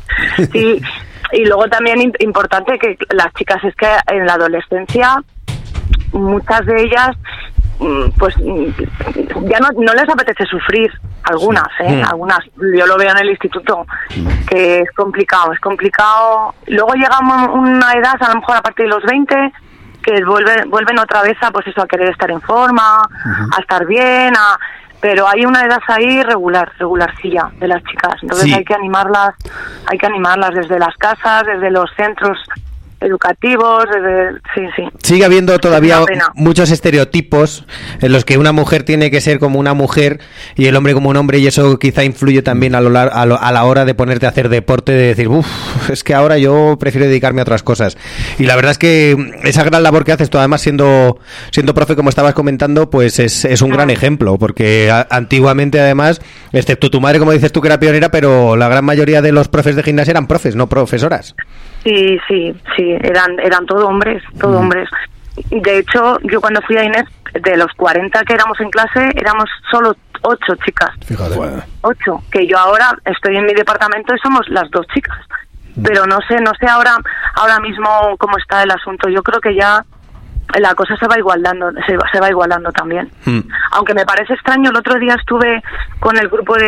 Sí, y luego también im- importante que las chicas es que en la adolescencia muchas de ellas mm, pues mm, ya no, no les apetece sufrir, algunas, ¿eh? Mm. Algunas, yo lo veo en el instituto, que es complicado, es complicado. Luego llegamos a una edad, a lo mejor a partir de los veinte, que vuelven, vuelven otra vez a, pues eso, a querer estar en forma, a estar bien, a... pero hay una edad ahí regular, regularcilla de las chicas. Entonces Sí. hay que animarlas, hay que animarlas desde las casas, desde los centros educativos, desde... Sí, sí. Sigue habiendo todavía Es una pena. muchos estereotipos en los que una mujer tiene que ser como una mujer y el hombre como un hombre, y eso quizá influye también a, lo lar- a, lo- a la hora de ponerte a hacer deporte, de decir, uff, es que ahora yo prefiero dedicarme a otras cosas. Y la verdad es que esa gran labor que haces tú, además siendo siendo profe, como estabas comentando, pues es, es un gran ejemplo, porque a- antiguamente además, excepto tu madre, como dices tú, que era pionera, pero la gran mayoría de los profes de gimnasia eran profes, no profesoras. Sí, sí, sí, eran eran todo hombres, todo hombres. De hecho, yo cuando fui a Inés, de los cuarenta que éramos en clase, éramos solo ocho chicas. Fíjate. Ocho. Que yo ahora estoy en mi departamento y somos las dos chicas. Pero no sé, no sé ahora ahora mismo cómo está el asunto. Yo creo que ya la cosa se va igualando, se, va- se va igualando también. Aunque me parece extraño, el otro día estuve con el grupo de,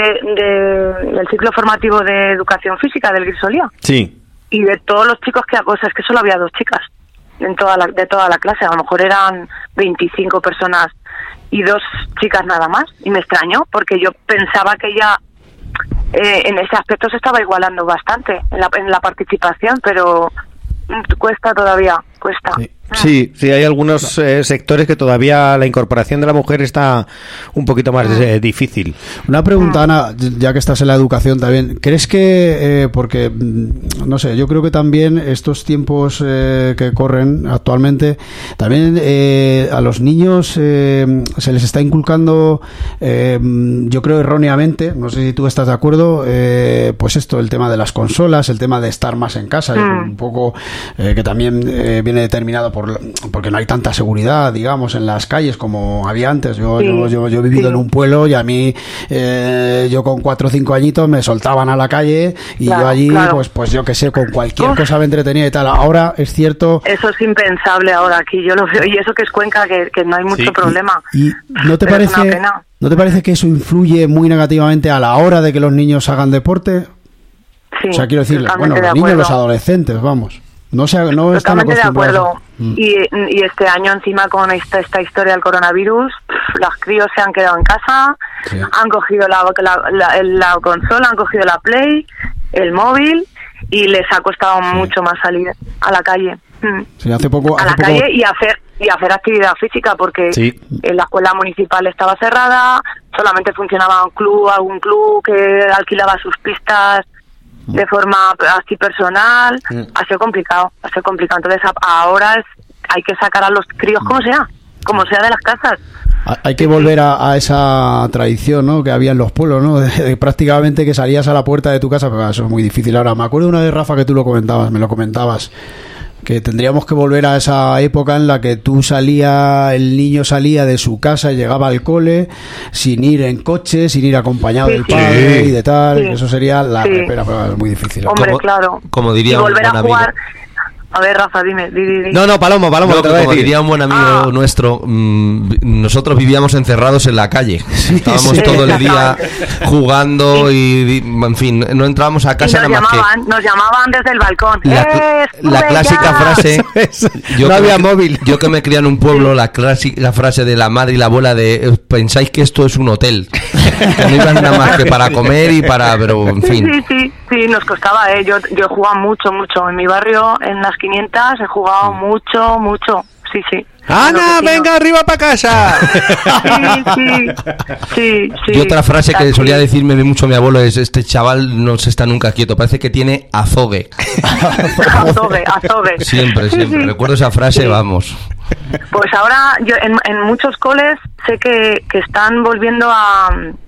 de- del ciclo formativo de educación física del Grisolía. Sí. Y de todos los chicos que, o sea, es que solo había dos chicas en toda la, de toda la clase, a lo mejor eran veinticinco personas y dos chicas nada más, y me extrañó porque yo pensaba que ya eh, en ese aspecto se estaba igualando bastante en la, en la participación, pero mm, cuesta todavía, cuesta. Sí, sí, hay algunos eh, sectores que todavía la incorporación de la mujer está un poquito más eh, difícil. Una pregunta, Ana, ya que estás en la educación también. ¿Crees que, eh, porque, mm, no sé, yo creo que también estos tiempos eh, que corren actualmente, también eh, a los niños eh, se les está inculcando, eh, yo creo erróneamente, no sé si tú estás de acuerdo, eh, pues esto, el tema de las consolas, el tema de estar más en casa, Mm. un poco eh, que también eh, viene determinado por, porque no hay tanta seguridad, digamos, en las calles como había antes. Yo, Sí, yo, yo, yo he vivido sí. en un pueblo y a mí, eh, yo con cuatro o cinco añitos me soltaban a la calle y Claro, yo allí, claro. pues, pues yo qué sé, con cualquier Uf. cosa me entretenía y tal. Ahora es cierto. Eso es impensable ahora aquí, yo lo veo, y eso que es Cuenca, que, que no hay mucho Sí. problema. ¿Y no te Pero es parece, una pena. no te parece que eso influye muy negativamente a la hora de que los niños hagan deporte? Sí, O sea, quiero decir, totalmente bueno, de los niños, acuerdo. los adolescentes, vamos. No, se, no están Totalmente de acostumbrados. acuerdo. Mm. Y, y este año encima con esta, esta historia del coronavirus, pf, los críos se han quedado en casa, Sí. han cogido la, la, la, la consola, han cogido la Play, el móvil, y les ha costado mucho más salir a la calle. Mm. Sí, hace poco, A hace la poco- calle y hacer y hacer actividad física, porque Sí. en la escuela municipal estaba cerrada, solamente funcionaba un club, algún club que alquilaba sus pistas de forma así personal, mm. ha sido complicado, ha sido complicado. Entonces ahora es, hay que sacar a los críos como sea, como sea de las casas. Hay que volver a, a esa tradición, ¿no?, que había en los pueblos, ¿no?, de, de prácticamente que salías a la puerta de tu casa, pero eso es muy difícil ahora. Me acuerdo una vez, Rafa, que tú lo comentabas, me lo comentabas, que tendríamos que volver a esa época en la que tú salía, el niño salía de su casa y llegaba al cole sin ir en coche, sin ir acompañado sí, del padre sí. y de tal. Sí. Eso sería la sí. repera, pero es muy difícil. Hombre, como, claro. Como diría y volver un buen a jugar. Amigo. A ver, Rafa, dime, di, di, di. No, no, Palomo, Palomo. No, te como diría un buen amigo ah. nuestro, mmm, nosotros vivíamos encerrados en la calle. Estábamos sí, todo el día jugando y, en fin, no entrábamos a casa y nos nada más llamaban, que... Nos llamaban desde el balcón. La, ¡Eh, la clásica ya! frase... yo no había me, móvil. Yo que me crié en un pueblo, la clásica frase de la madre y la abuela de pensáis que esto es un hotel. Que no iban nada más que para comer y para... Pero, en fin. Sí, sí, sí, nos costaba, ¿eh? Yo, yo he jugado mucho, mucho. En mi barrio, en las quinientas, he jugado mucho, mucho. Sí, sí. ¡Ana, venga arriba para casa! Sí, sí, sí, sí. Y otra frase que Así. solía decirme mucho mi abuelo es: este chaval no se está nunca quieto, parece que tiene azogue. Azogue, azogue. Siempre, siempre. Sí. Recuerdo esa frase, sí. Vamos. Pues ahora, yo en, en muchos coles sé que, que están volviendo a,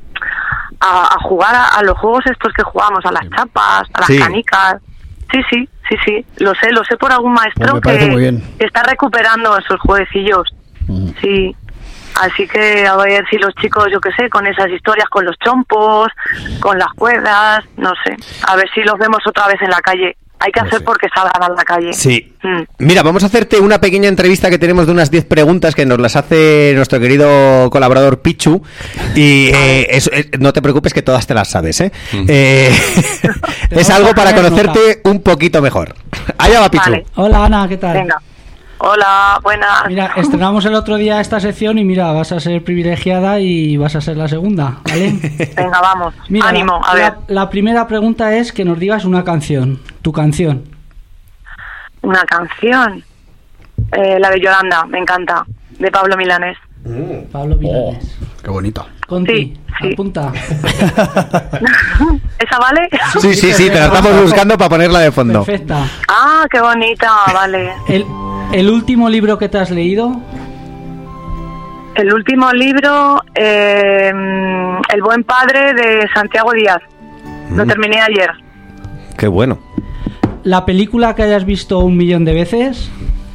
a, a jugar a, a los juegos estos que jugamos, a las chapas, a las sí. canicas. Sí, sí, sí, sí, lo sé, lo sé por algún maestro pues que, que está recuperando esos jueguecillos. Mm. Sí, así que a ver si los chicos, yo qué sé, con esas historias, con los chompos, con las cuerdas, no sé, a ver si los vemos otra vez en la calle. Hay que hacer porque salgan a la calle. Sí. Mm. Mira, vamos a hacerte una pequeña entrevista que tenemos de unas diez preguntas que nos las hace nuestro querido colaborador Pichu. Y eh, es, es, no te preocupes que todas te las sabes, ¿eh? Mm. eh es algo para conocerte nota. un poquito mejor. Allá va, Pichu. Vale. Hola, Ana, ¿qué tal? Venga. Hola, buenas. Mira, estrenamos el otro día esta sección y mira, vas a ser privilegiada y vas a ser la segunda, ¿vale? Venga, vamos. Mira, ánimo, la, a ver. La, la primera pregunta es que nos digas una canción, tu canción. Una canción. Eh, la de Yolanda, me encanta, de Pablo Milanés. Mm. Pablo Milanés. Oh, qué bonita. Conti, sí, sí. apunta. ¿Esa vale? Sí, sí, sí, te la estamos buscando para ponerla de fondo. Perfecta. Ah, qué bonita, vale. El, el último libro que te has leído. El último libro, eh, El buen padre de Santiago Díaz. Mm. Lo terminé ayer. Qué bueno. ¿La película que hayas visto un millón de veces?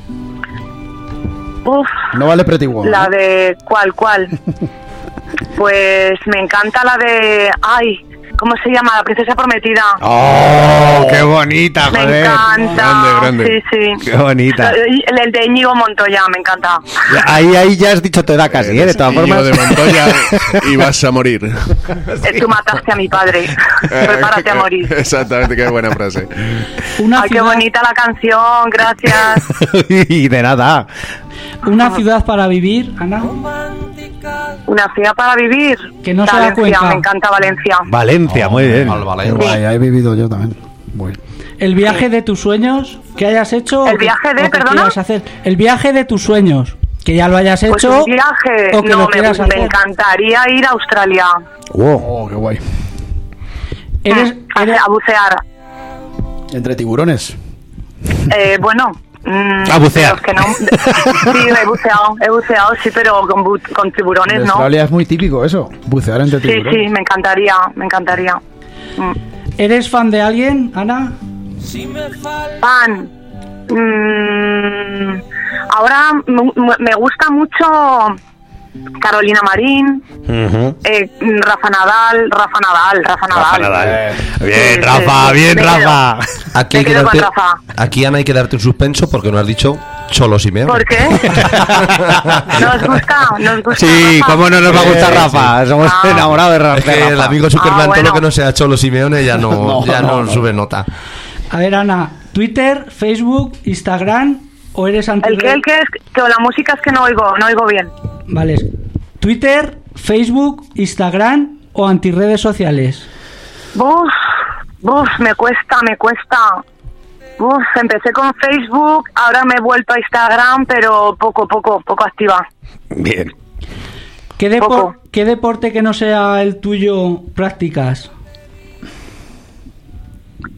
Uf. No vale Pretty Woman. La de... ¿Cuál, cuál? Pues me encanta la de... Ay, ¿cómo se llama? La princesa prometida. ¡Oh, qué bonita, me joder! Me encanta. Grande, grande. Sí, sí. Qué bonita. El, el de Íñigo Montoya, me encanta. Ahí, ahí ya has dicho te da casi, ¿eh? De todas formas. Íñigo de Montoya y vas a morir. Tú mataste a mi padre. Prepárate a morir. Exactamente, qué buena frase. Una Ay, ciudad... qué bonita la canción, gracias. Y de nada. Una ciudad para vivir, Ana. Una ciudad para vivir. Que no Valencia, se da cuenta. Me encanta Valencia. Valencia, oh, muy bien. Al Valencia. Sí. Ahí he vivido yo también. Bueno. El viaje de tus sueños que hayas hecho. ¿El viaje de, perdona? Hacer. El viaje de tus sueños que ya lo hayas pues hecho. Un viaje. O que no, lo me, quieras me hacer. encantaría ir a Australia. Wow, oh, qué guay. ¿Eres, eres... A bucear. Entre tiburones. Eh, bueno. Mm, a bucear. Que no, sí, he buceado, he buceado, sí, pero con, bu con tiburones, en ¿no? Australia es muy típico eso, bucear entre sí, tiburones. Sí, sí, me encantaría, me encantaría. Mm. ¿Eres fan de alguien, Ana? Fan. Mm, ahora me gusta mucho Carolina Marín, uh-huh. eh, Rafa Nadal, Rafa Nadal, Rafa Nadal. Rafa Nadal. Eh, bien, Rafa, bien, me Rafa. Quedo, aquí, hay que darte, aquí, Ana, hay que darte un suspenso porque no has dicho Cholo Simeone. ¿Por qué? ¿Nos gusta? ¿Nos gusta sí, Rafa? ¿cómo no nos va a gustar sí, Rafa? sí. Somos ah. enamorados de Rafa. Es que el amigo Superman, ah, bueno. todo lo que no sea Cholo Simeone ya no, no, ya no, no, no sube nota. A ver, Ana, ¿Twitter, Facebook, Instagram o eres anti? El que, el que es que la música es que no oigo, no oigo bien. Vale. ¿Twitter, Facebook, Instagram o antirredes sociales? Uf, uf, me cuesta, me cuesta. Uf, empecé con Facebook, ahora me he vuelto a Instagram, pero poco, poco, poco activa. Bien. ¿Qué, depo ¿Qué deporte que no sea el tuyo practicas?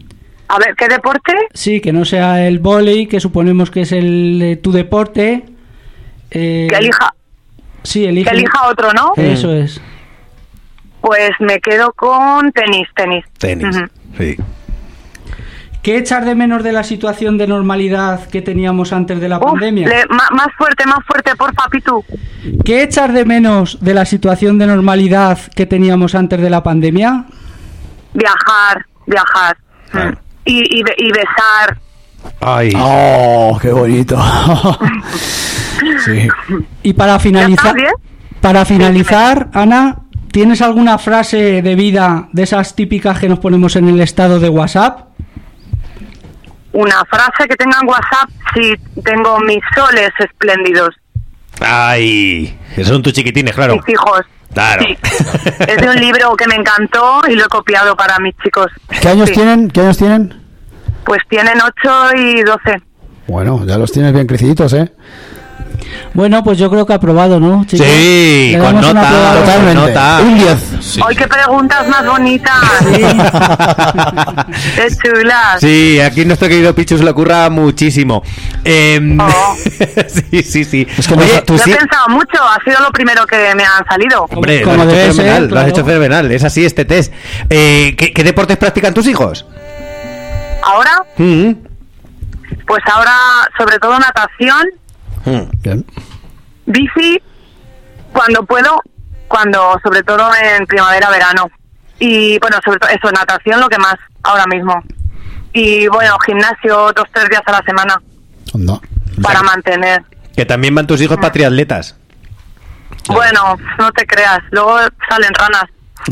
A ver, ¿qué deporte? Sí, que no sea el vóley, que suponemos que es el de tu deporte. Eh, que elija. Sí, elige. Que elija otro, ¿no? Eso es. Pues me quedo con tenis, tenis. Tenis, uh-huh. Sí. ¿Qué echar de menos de la situación de normalidad que teníamos antes de la Uf, pandemia? Le, más, más fuerte, más fuerte, porfa, Pitu. ¿Qué echar de menos de la situación de normalidad que teníamos antes de la pandemia? Viajar, viajar. Ah. Y, y, y besar. Ay. ¡Oh, qué bonito! Sí. Y para finalizar, para finalizar, Ana, ¿tienes alguna frase de vida de esas típicas que nos ponemos en el estado de WhatsApp? Una frase que tenga en WhatsApp, sí, tengo mis soles espléndidos. Ay, esos son tus chiquitines, claro. Mis hijos. Claro. Sí. Es de un libro que me encantó y lo he copiado para mis chicos. ¿Qué años sí. tienen? ¿Qué años tienen? Pues tienen ocho y doce. Bueno, ya los tienes bien creciditos, ¿eh? Bueno, pues yo creo que ha aprobado, ¿no, chicos? Sí, con nota, totalmente. Nota. Un diez. Sí. ¡Ay, qué preguntas más bonitas! Sí. ¡Qué chulas! Sí, aquí nuestro querido Pichu se le ocurra muchísimo. Eh, oh. sí, sí, sí. Es que Oye, no, tú Lo sí. he pensado mucho, ha sido lo primero que me han salido. Hombre, Como lo has hecho debe fenomenal, ser, lo has claro. hecho fenomenal. Es así este test. Eh, ¿qué, ¿Qué deportes practican tus hijos? ¿Ahora? Mm. Pues ahora, sobre todo natación, Mm. Bien. bici, cuando puedo, cuando sobre todo en primavera, verano. Y bueno, sobre todo eso, natación lo que más ahora mismo. Y bueno, gimnasio dos, tres días a la semana. No. Para mantener. Que también van tus hijos para triatletas. Bueno, no te creas, luego salen ranas.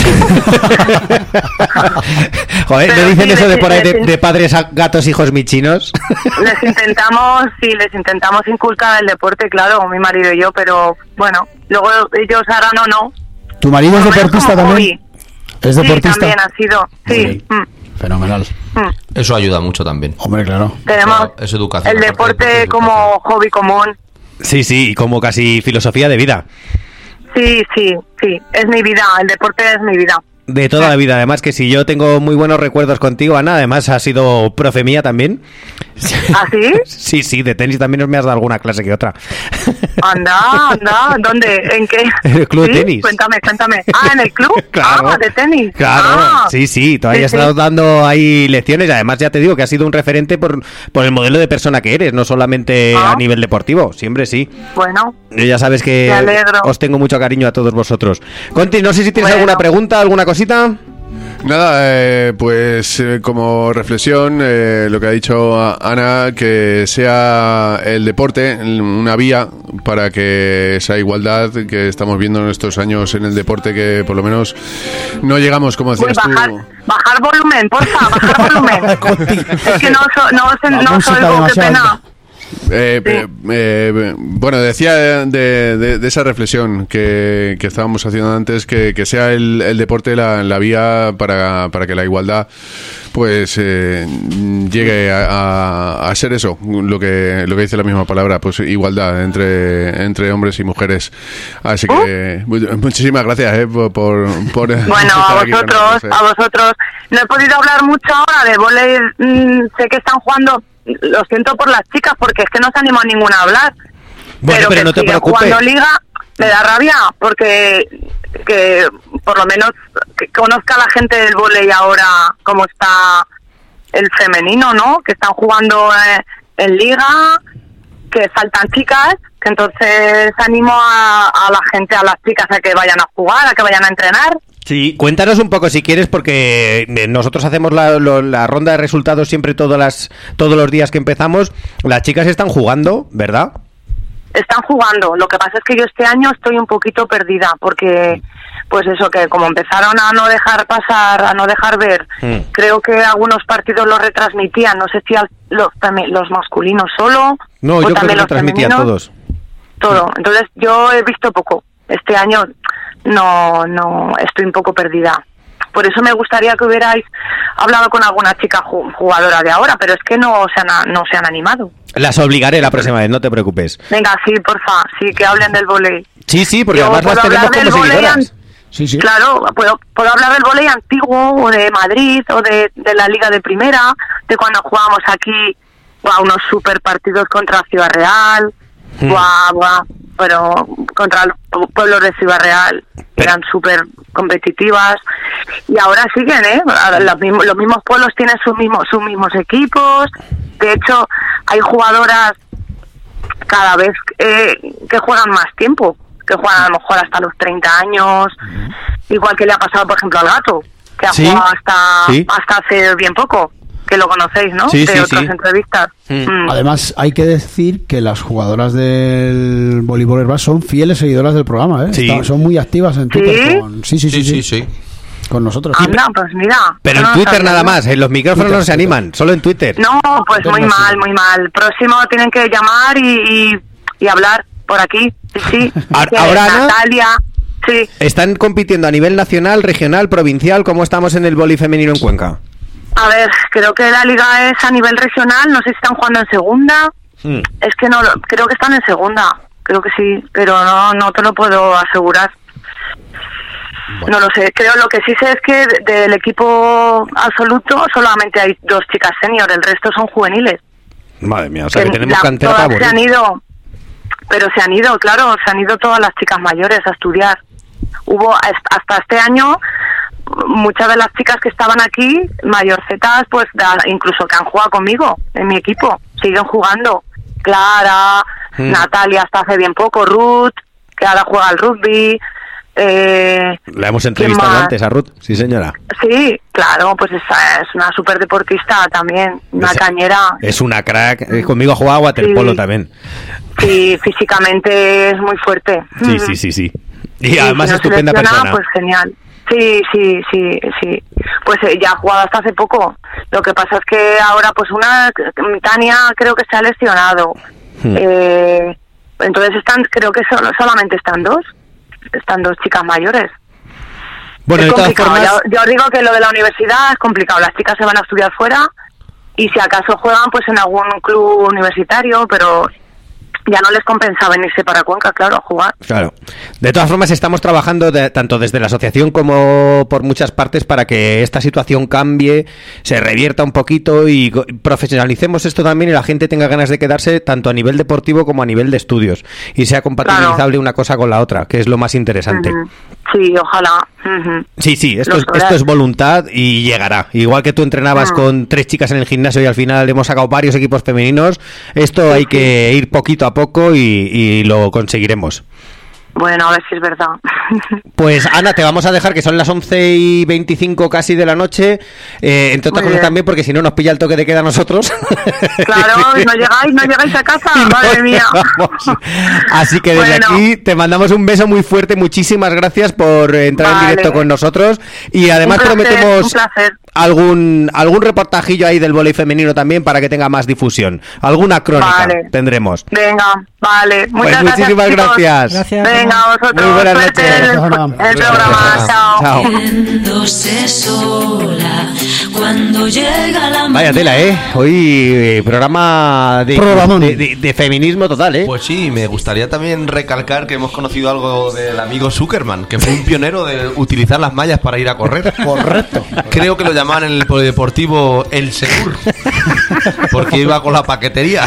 Joder, Pero ¿no dicen sí, eso de les- por ahí de, les- de padres a gatos hijos michinos? Les intentamos, sí, les intentamos inculcar el deporte, claro, mi marido y yo, pero bueno, luego ellos harán o no. ¿Tu marido es Por lo menos deportista como también? hobby. ¿Es Sí, deportista? también ha sido, Muy sí. bien. Mm, Fenomenal. mm. Eso ayuda mucho también. Hombre, claro. Tenemos Es educación. el aparte de deporte deporte, es como educación. hobby común. Sí, sí, como casi filosofía de vida. Sí, sí, sí, es mi vida, el deporte es mi vida. De toda la vida, además que si yo tengo muy buenos recuerdos contigo, Ana, además has sido profe mía también. ¿Ah, sí? Sí, sí, de tenis también me has dado alguna clase que otra. Anda, anda, ¿dónde? ¿En qué? En el club ¿Sí? de tenis. Cuéntame, cuéntame. Ah, ¿en el club? Claro. Ah, de tenis. Claro, Ah. sí, sí, todavía Sí, has estado sí. dando ahí lecciones, además ya te digo que has sido un referente por, por el modelo de persona que eres, no solamente Ah. a nivel deportivo, siempre sí. Bueno, Yo ya sabes Me que alegro. os tengo mucho cariño a todos vosotros. Conti, no sé si tienes Bueno. alguna pregunta, alguna cosita. Nada, eh, pues eh, como reflexión, eh, lo que ha dicho a- Ana, que sea el deporte una vía para que esa igualdad que estamos viendo en estos años en el deporte, que por lo menos no llegamos, como Uy, decías tú. bajar, bajar volumen, porfa, bajar volumen. Es que no, so, no, se- La no música soy, qué demasiado pena. alta. Eh, Sí. eh, eh, bueno, decía de, de- de esa reflexión que, que estábamos haciendo antes, que, que sea el, el deporte la, la vía para, para que la igualdad pues eh, llegue a, a- a ser eso, lo que lo que dice la misma palabra, pues igualdad entre entre hombres y mujeres. Así que mu- muchísimas gracias eh, por, por, por Bueno, estar a aquí con vosotros, nosotros, eh. a vosotros. No he podido hablar mucho ahora de volei. mm, sé que están jugando. Lo siento por las chicas porque es que no se anima ninguna a hablar. Bueno, pero que no te siguen preocupes. jugando liga me da rabia porque que por lo menos que conozca la gente del volei ahora cómo está el femenino, ¿no? Que están jugando eh, en liga, que faltan chicas, que entonces animo a, a la gente, a las chicas a que vayan a jugar, a que vayan a entrenar. Sí, cuéntanos un poco si quieres, porque eh, nosotros hacemos la, lo- la ronda de resultados siempre todas las, todos los días que empezamos. Las chicas están jugando, ¿verdad? Están jugando. Lo que pasa es que yo este año estoy un poquito perdida porque, pues eso, que como empezaron a no dejar pasar, a no dejar ver, Mm. creo que algunos partidos los retransmitían. No sé si al- los, también los masculinos solo No, o yo creo que también lo los transmitían femeninos. todos. Todo. Entonces yo he visto poco. Este año no, no, estoy un poco perdida. Por eso me gustaría que hubierais hablado con alguna chica ju- jugadora de ahora, pero es que no se han, a- no se han animado. Las obligaré la próxima vez, no te preocupes. Venga, sí, porfa, sí, que hablen del volei. Sí, sí, porque Yo además las puedo tenemos hablar como del vóley seguidoras. an- Sí, sí. Claro, puedo, puedo hablar del vóley antiguo, o de Madrid, o de, de la Liga de Primera, de cuando jugábamos aquí, guau, unos super partidos contra Ciudad Real, mm. guau, guau, pero contra los pueblos de Ciudad Real, eran súper competitivas, y ahora siguen, ¿eh? Los mismos, los mismos pueblos tienen sus mismos, sus mismos equipos, de hecho, hay jugadoras cada vez eh, que juegan más tiempo, que juegan a lo mejor hasta los treinta años, uh-huh. igual que le ha pasado, por ejemplo, al Gato, que ha ¿Sí? jugado hasta, ¿Sí? hasta hace bien poco, que lo conocéis, ¿no? Sí, de sí, otras sí. entrevistas. Mm. Mm. Además, hay que decir que las jugadoras del voleibol herbal son fieles seguidoras del programa, ¿eh? Sí. Están, son muy activas en Twitter. ¿Sí? Con, sí, sí, sí, sí, sí, sí. Con nosotros. Anda, pues mira. Pero en Twitter nada más, en los micrófonos Twitter, no se Twitter. animan, solo en Twitter. No, pues Twitter muy no mal, sí. muy mal. Próximo tienen que llamar y, y, y hablar por aquí. Sí, sí. Ahora, ahora, Ana, Natalia, sí. ¿están compitiendo a nivel nacional, regional, provincial? ¿Cómo estamos en el vóley femenino en Cuenca? A ver, creo que la liga es a nivel regional, no sé si están jugando en segunda. Hmm. Es que no, lo- creo que están en segunda, creo que sí, pero no, no te lo puedo asegurar. No lo sé, creo lo que sí sé es que de- del equipo absoluto solamente hay dos chicas senior, el resto son juveniles. Madre mía, o sea que Que tenemos la- cantera todas para se han morir. ido, pero se han ido, claro, se han ido todas las chicas mayores a estudiar. Hubo hasta hasta este año muchas de las chicas que estaban aquí, mayorcetas, pues da- incluso que han jugado conmigo en mi equipo, siguen jugando. Clara, Mm. Natalia hasta hace bien poco, Ruth, que ahora juega al rugby. Eh, La hemos entrevistado más? antes a Ruth, sí señora. sí, claro, pues es, es una super deportista también, una Esa- cañera. Es una crack, eh, conmigo ha jugado a waterpolo Sí. también. Sí, físicamente es muy fuerte. Sí, sí, sí, sí. Y Sí, además si no estupenda selecciona, persona. Pues genial. Sí, sí, sí, sí. Pues eh, ya ha jugado hasta hace poco. Lo que pasa es que ahora, pues una, Tania creo que se ha lesionado. Hmm. Eh, entonces están, creo que solo, solamente están dos. Están dos chicas mayores. Bueno, es de todas complicado. formas, Yo, yo os digo que lo de la universidad es complicado. Las chicas se van a estudiar fuera y si acaso juegan pues en algún club universitario, pero ya no les compensa venirse para Cuenca, claro, a jugar. claro. De todas formas, estamos trabajando de- tanto desde la asociación como por muchas partes para que esta situación cambie, se revierta un poquito y go- profesionalicemos esto también y la gente tenga ganas de quedarse tanto a nivel deportivo como a nivel de estudios y sea compatibilizable Claro. una cosa con la otra, que es lo más interesante. Ujú. Sí, ojalá. Ujú. Sí, sí, esto Lo es, sabrás. esto es voluntad y llegará. Igual que tú entrenabas Mm. con tres chicas en el gimnasio y al final hemos sacado varios equipos femeninos, esto hay que ir poquito a poco y, y lo conseguiremos. Bueno, a ver si es verdad. Pues Ana, te vamos a dejar que son las once y veinticinco casi de la noche, eh, entre otras Muy cosas bien. también porque si no nos pilla el toque de queda a nosotros. Claro, y no llegáis, no llegáis a casa, madre mía. Vamos. Así que desde Bueno. aquí te mandamos un beso muy fuerte, muchísimas gracias por eh, entrar Vale. en directo con nosotros y además Un placer, prometemos un placer. algún algún reportajillo ahí del vóley femenino también para que tenga más difusión, alguna crónica Vale. tendremos. Venga, vale. Muchas Pues muchísimas chicos. gracias. Gracias. Venga, vosotros. Muy buenas suerte noches. en el, Gracias, Ana. en el programa. Chao. Chao. Sintiéndose sola cuando llega la Vaya tela, ¿eh? Hoy eh, programa de, Programón. de, de- de feminismo total, ¿eh? Pues sí, me gustaría también recalcar que hemos conocido algo del amigo Zuckerman, que fue un pionero de utilizar las mallas para ir a correr. Correcto. Creo que lo llamaban en el polideportivo El Segur, porque iba con la paquetería.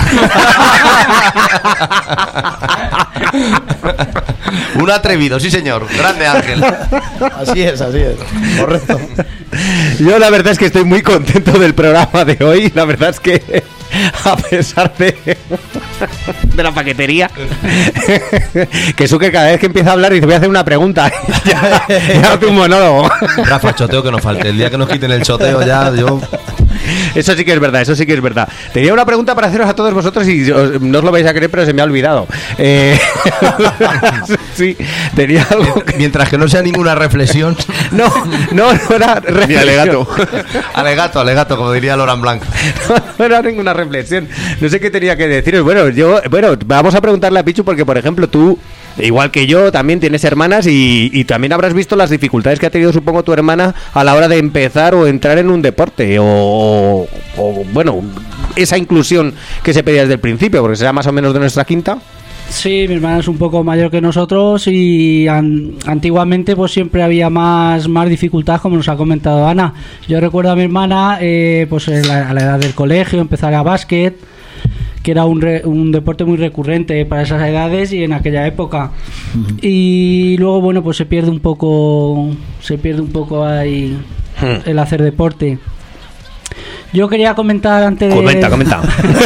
Un atrevido, sí señor. Grande Ángel. Así es, así es. Correcto. Yo la verdad es que estoy muy contento del programa de hoy. La verdad es que a pesar de, de la paquetería, que Zucker cada vez que empieza a hablar dice voy a hacer una pregunta. ya, ya hace un monólogo. Rafa, choteo que nos falte. El día que nos quiten el choteo ya yo... Eso sí que es verdad, eso sí que es verdad. Tenía una pregunta para haceros a todos vosotros y os- no os lo vais a creer, pero se me ha olvidado. Eh, sí, tenía algo que... Mientras que no sea ninguna reflexión. No, no, no era Ni reflexión. alegato. Alegato, alegato, como diría Laurent Blanc. No era ninguna reflexión. No sé qué tenía que deciros. Bueno, yo, bueno, vamos a preguntarle a Pichu porque, por ejemplo, tú, igual que yo, también tienes hermanas y, y también habrás visto las dificultades que ha tenido, supongo, tu hermana a la hora de empezar o entrar en un deporte o, o- o, bueno, esa inclusión que se pedía desde el principio, porque será más o menos de nuestra quinta. Sí, mi hermana es un poco mayor que nosotros y an- antiguamente pues siempre había más, más dificultad, como nos ha comentado Ana. Yo recuerdo a mi hermana eh, pues a la, a la edad del colegio empezar a básquet, que era un, re, un deporte muy recurrente para esas edades y en aquella época. Uh-huh. Y luego bueno pues se pierde un poco, se pierde un poco ahí uh-huh. el hacer deporte. Yo quería comentar antes de... Comenta, comenta.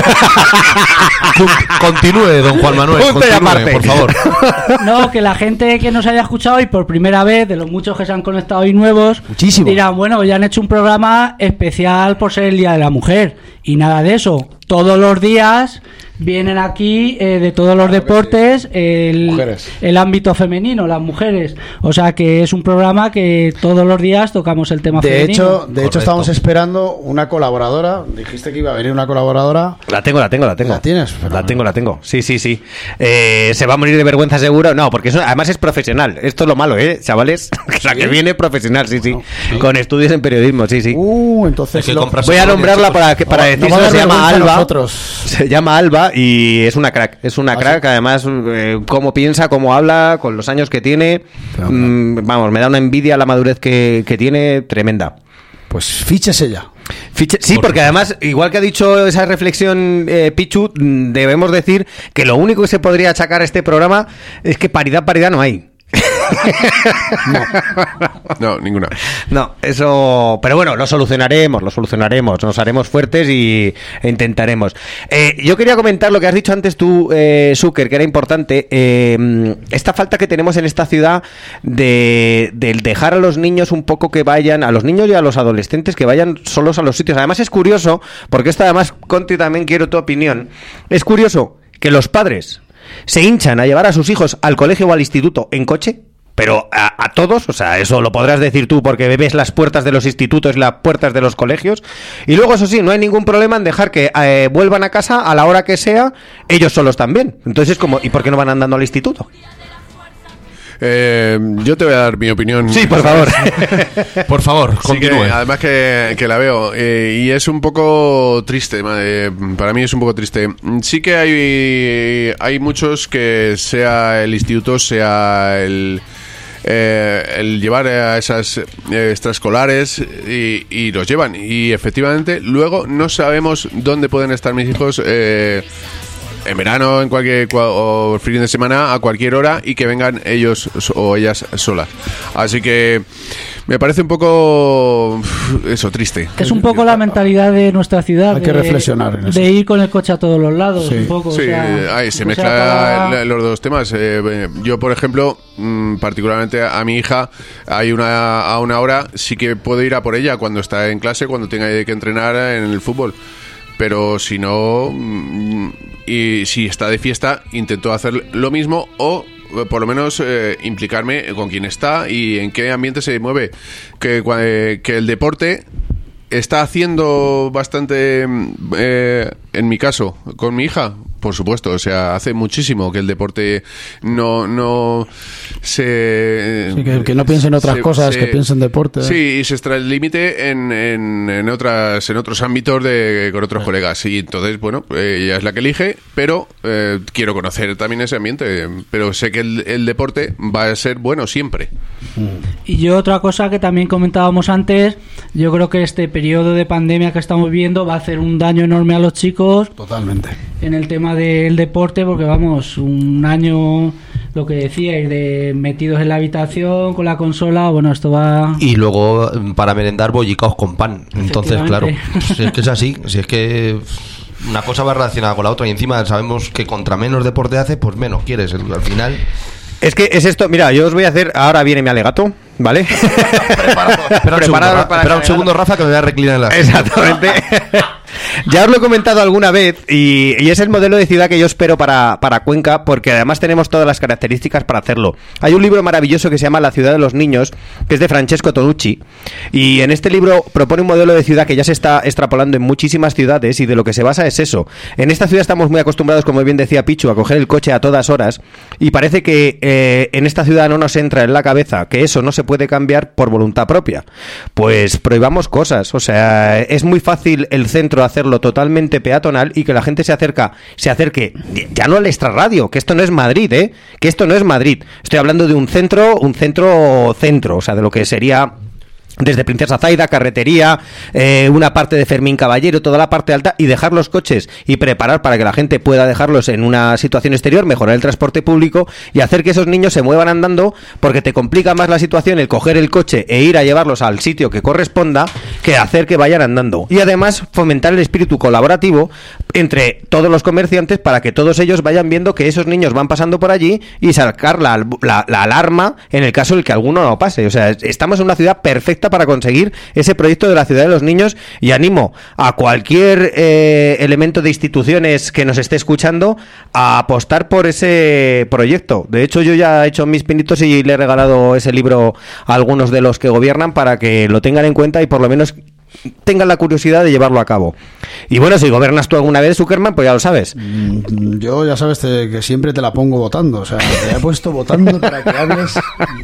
Continúe, don Juan Manuel, continúe, por favor. No, que la gente que nos haya escuchado y por primera vez, de los muchos que se han conectado hoy nuevos, muchísimo, dirán, bueno, ya han hecho un programa especial por ser el Día de la Mujer. Y nada de eso. Todos los días vienen aquí eh, de todos los deportes el, el ámbito femenino, las mujeres. O sea que es un programa que todos los días tocamos el tema de femenino. Hecho, de Correcto. hecho, estamos esperando una colaboradora. Dijiste que iba a venir una colaboradora. La tengo, la tengo, la tengo. ¿La tienes? Pero la no. tengo, la tengo. Sí, sí, sí. Eh, ¿Se va a morir de vergüenza seguro? No, porque eso, además es profesional. Esto es lo malo, ¿eh, chavales? ¿Sí? La que viene profesional, sí, sí. No, ¿sí? Con estudios en periodismo, sí, sí. Uh, entonces es que lo... voy a nombrarla para, que, para no, decir no se llama Alba. Nosotros. Se llama Alba y es una crack. Es una ¿Ah, crack, sí? Además, eh, cómo piensa, cómo habla, con los años que tiene. Mmm, vamos, me da una envidia la madurez que, que tiene, tremenda. Pues fíchese ya. Fiche, sí, porque además, igual que ha dicho esa reflexión eh, Pichu, debemos decir que lo único que se podría achacar a este programa es que paridad, paridad no hay. No. No, ninguna. No, eso. Pero bueno, lo solucionaremos, lo solucionaremos. Nos haremos fuertes y e intentaremos. Eh, yo quería comentar lo que has dicho antes tú, eh, Zucker, que era importante. Eh, esta falta que tenemos en esta ciudad de, de dejar a los niños un poco que vayan, a los niños y a los adolescentes que vayan solos a los sitios. Además es curioso, porque esto además, Conti, también quiero tu opinión. Es curioso que los padres se hinchan a llevar a sus hijos al colegio o al instituto en coche, pero a, a todos, o sea, eso lo podrás decir tú porque ves las puertas de los institutos y las puertas de los colegios, y luego eso sí, no hay ningún problema en dejar que eh, vuelvan a casa a la hora que sea, ellos solos también. Entonces es como, ¿y por qué no van andando al instituto? Eh, yo te voy a dar mi opinión. Sí, por favor. Por favor, continúe. Sí, que, además que, que la veo eh, y es un poco triste. Eh, para mí es un poco triste. Sí que hay hay muchos que sea el instituto, sea el eh, el llevar a esas eh, extraescolares y, y los llevan. Y efectivamente luego no sabemos dónde pueden estar mis hijos. Eh, en verano, en cualquier o fin de semana, a cualquier hora, y que vengan ellos o ellas solas. Así que me parece un poco eso, triste. Es un poco la mentalidad de nuestra ciudad. Hay que de, reflexionar en eso. De ir con el coche a todos los lados. Sí, un poco, sí, o sea, ahí se o mezclan sea, los dos temas. Eh, yo, por ejemplo, mmm, particularmente a mi hija, hay una a una hora sí que puedo ir a por ella cuando está en clase, cuando tenga que entrenar en el fútbol. Pero si no, y si está de fiesta, intento hacer lo mismo o por lo menos eh, implicarme con quién está y en qué ambiente se mueve. Que, eh, que el deporte está haciendo bastante, eh, en mi caso, con mi hija. Por supuesto, o sea, hace muchísimo que el deporte no no se... Sí, que, que no piense en otras se, cosas, se, que piense en deporte. Sí, y se extralimite en, en, en, otras, en otros ámbitos de, con otros sí. colegas. Y entonces, bueno, eh, ella es la que elige, pero eh, quiero conocer también ese ambiente. Pero sé que el, el deporte va a ser bueno siempre. Y yo otra cosa que también comentábamos antes, yo creo que este periodo de pandemia que estamos viviendo va a hacer un daño enorme a los chicos. Totalmente. En el tema del deporte, porque vamos, un año, lo que decíais, de metidos en la habitación con la consola, bueno, esto va... Y luego para merendar bollicaos con pan. Entonces, claro, si es que es así, si es que una cosa va relacionada con la otra y encima sabemos que contra menos deporte hace, pues menos quieres al final. Es que es esto, mira, yo os voy a hacer, ahora viene mi alegato, ¿vale? Preparado, espera un, segundo, espera un segundo, Rafa, que me voy a reclinar en la... Exactamente. Ya os lo he comentado alguna vez y, y es el modelo de ciudad que yo espero para, para Cuenca, porque además tenemos todas las características para hacerlo. Hay un libro maravilloso que se llama La ciudad de los niños, que es de Francesco Tonucci, y en este libro propone un modelo de ciudad que ya se está extrapolando en muchísimas ciudades, y de lo que se basa es eso. En esta ciudad estamos muy acostumbrados, como bien decía Pichu, a coger el coche a todas horas, y parece que eh, en esta ciudad no nos entra en la cabeza que eso no se puede cambiar por voluntad propia. Pues prohibamos cosas, o sea, es muy fácil el centro conseguido hacerlo totalmente peatonal y que la gente se acerca, se acerque ya no al extrarradio, que esto no es Madrid, ¿eh? Que esto no es Madrid. Estoy hablando de un centro, un centro centro, o sea, de lo que sería desde Princesa Zaida, Carretería, eh, una parte de Fermín Caballero, toda la parte alta, y dejar los coches y preparar para que la gente pueda dejarlos en una situación exterior, mejorar el transporte público y hacer que esos niños se muevan andando, porque te complica más la situación el coger el coche e ir a llevarlos al sitio que corresponda que hacer que vayan andando. Y además fomentar el espíritu colaborativo entre todos los comerciantes para que todos ellos vayan viendo que esos niños van pasando por allí y sacar la, la, la alarma en el caso en que alguno no pase. O sea, estamos en una ciudad perfecta para conseguir ese proyecto de la ciudad de los niños, y animo a cualquier eh, elemento de instituciones que nos esté escuchando a apostar por ese proyecto. De hecho, yo ya he hecho mis pinitos y le he regalado ese libro a algunos de los que gobiernan para que lo tengan en cuenta y por lo menos tengan la curiosidad de llevarlo a cabo. Y bueno, si gobiernas tú alguna vez, Zuckerman, pues ya lo sabes. Yo ya sabes te, que siempre te la pongo votando, o sea, te he puesto votando para que hables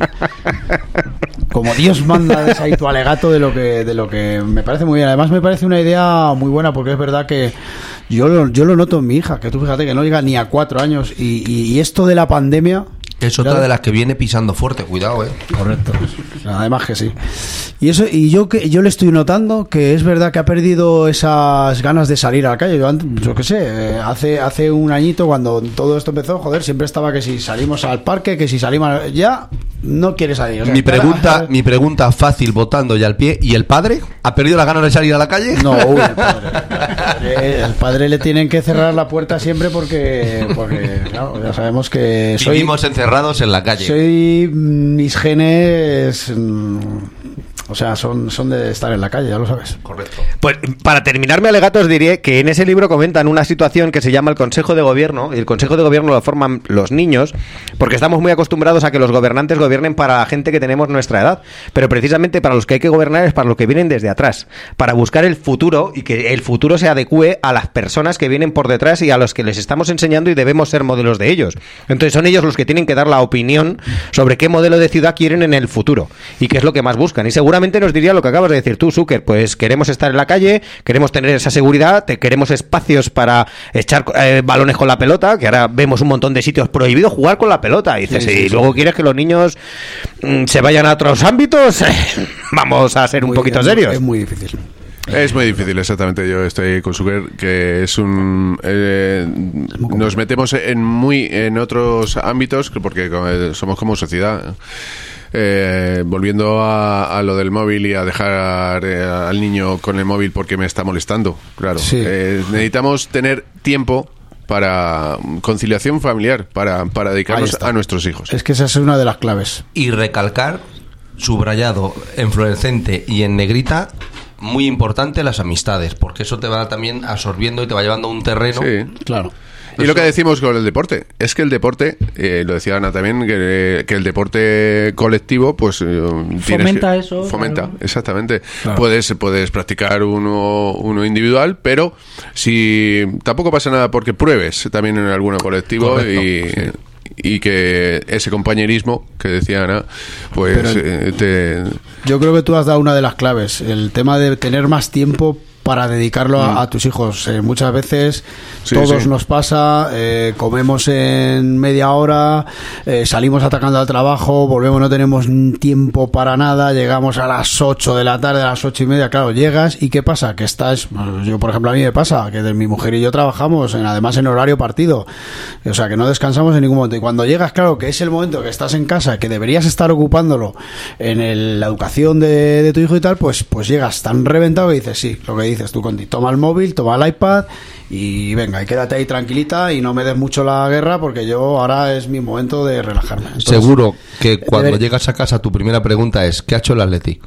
como Dios manda, des ahí tu alegato de lo que de lo que me parece muy bien. Además me parece una idea muy buena, porque es verdad que yo lo, yo lo noto en mi hija, que tú fíjate que no llega ni a cuatro años y, y, y esto de la pandemia es otra claro. de las que viene pisando fuerte, cuidado, eh. Correcto. Además que sí. Y eso, y yo que yo le estoy notando que es verdad que ha perdido esas ganas de salir a la calle. Yo, antes, yo qué sé, hace hace un añito cuando todo esto empezó, joder, siempre estaba que si salimos al parque, que si salimos ya no quiere salir. O sea, mi pregunta, para... mi pregunta fácil, votando ya al pie, ¿y el padre ha perdido las ganas de salir a la calle? No, uy, el padre. El padre, el padre le tienen que cerrar la puerta siempre porque porque claro, ya sabemos que soy, vivimos encerrados en la calle. Soy mis genes, o sea, son, son de estar en la calle, ya lo sabes. Correcto. Pues para terminar mi alegato os diré que en ese libro comentan una situación que se llama el Consejo de Gobierno, y el Consejo de Gobierno lo forman los niños, porque estamos muy acostumbrados a que los gobernantes gobiernen para la gente que tenemos nuestra edad, pero precisamente para los que hay que gobernar es para los que vienen desde atrás, para buscar el futuro y que el futuro se adecue a las personas que vienen por detrás y a los que les estamos enseñando y debemos ser modelos de ellos. Entonces son ellos los que tienen que dar la opinión sobre qué modelo de ciudad quieren en el futuro y qué es lo que más buscan, y seguramente nos diría lo que acabas de decir tú, Zucker, pues queremos estar en la calle, queremos tener esa seguridad, te queremos espacios para echar eh, balones con la pelota, que ahora vemos un montón de sitios prohibidos jugar con la pelota, y dices, sí, sí, y sí, luego sí. quieres que los niños mm, se vayan a otros ámbitos, vamos a ser muy, un poquito es, serios. Es muy difícil. Es muy difícil, exactamente. Yo estoy con Zucker, que es un eh, nos metemos en muy en otros ámbitos porque somos como sociedad. Eh, volviendo a, a lo del móvil y a dejar eh, al niño con el móvil porque me está molestando, claro. Sí. Eh, necesitamos tener tiempo para conciliación familiar, para, para dedicarnos a nuestros hijos. Es que esa es una de las claves. Y recalcar, subrayado en fluorescente y en negrita, muy importante las amistades, porque eso te va también absorbiendo y te va llevando a un terreno. Sí, claro. Y lo que decimos con el deporte, es que el deporte, eh, lo decía Ana también, que, que el deporte colectivo, pues... Eh, fomenta que, eso. Fomenta, claro. Exactamente. Claro. Puedes, puedes practicar uno, uno individual, pero si tampoco pasa nada porque pruebes también en alguno colectivo. Correcto, y... Sí. Y que ese compañerismo que decía Ana, pues eh, te... Yo creo que tú has dado una de las claves, el tema de tener más tiempo para dedicarlo a, a tus hijos. Eh, muchas veces sí, todos sí. nos pasa, eh, comemos en media hora, eh, salimos atacando al trabajo, volvemos, no tenemos tiempo para nada, llegamos a las ocho de la tarde, a las ocho y media, claro, llegas y ¿qué pasa? Que estás, yo por ejemplo a mí me pasa, que de mi mujer y yo trabajamos en, además en horario partido, o sea que no descansamos en ningún momento, y cuando llegas, claro, que es el momento que estás en casa, que deberías estar ocupándolo en el, la educación de, de tu hijo y tal, pues, pues llegas tan reventado que dices, sí, lo que dices tú, Conti, toma el móvil, toma el iPad y venga, y quédate ahí tranquilita y no me des mucho la guerra porque yo ahora es mi momento de relajarme. Entonces, seguro que cuando deber... llegas a casa tu primera pregunta es ¿qué ha hecho el Atleti?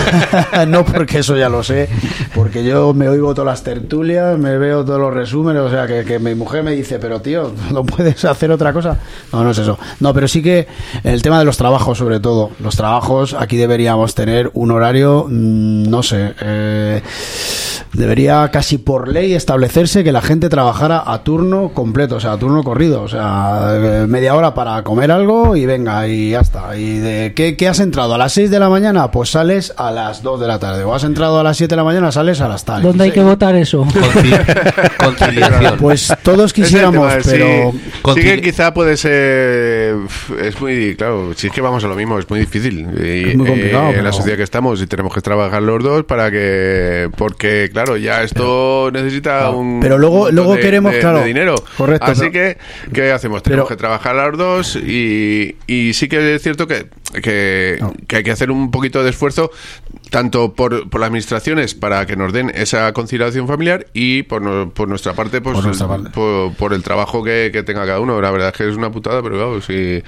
No, porque eso ya lo sé, porque yo me oigo todas las tertulias, me veo todos los resúmenes, o sea que, que mi mujer me dice, pero tío, ¿no puedes hacer otra cosa? No, no es eso. No, pero sí que el tema de los trabajos, sobre todo, los trabajos, aquí deberíamos tener un horario, mmm, no sé, eh... debería casi por ley establecerse que la gente trabajara a turno completo, o sea, a turno corrido, o sea, media hora para comer algo y venga, y ya está. ¿Y de qué, qué has entrado? ¿A las seis de la mañana? Pues sales a las dos de la tarde. ¿O has entrado a las siete de la mañana? Sales a las tal. ¿Dónde hay que votar eso? Conciliación. Pues todos quisiéramos, Es el pero... tema, sí, sí que quizá puede ser... Es muy... Claro, si es que vamos a lo mismo, es muy difícil. Y, Es muy complicado, eh, en pero- la sociedad que estamos y tenemos que trabajar los dos para que... Porque, claro, ya esto necesita claro, un... pero luego- un montón luego de- queremos, de- claro, de dinero. correcto, Así pero- que, ¿qué hacemos? Tenemos pero- que trabajar los dos y, y sí que es cierto que, que, No. que hay que hacer un poquito de esfuerzo tanto por, por las administraciones para que nos den esa conciliación familiar y por, no- por nuestra parte, pues Por nuestra parte. Por, por el trabajo que, que tenga cada uno. La verdad es que es una putada, pero claro, si,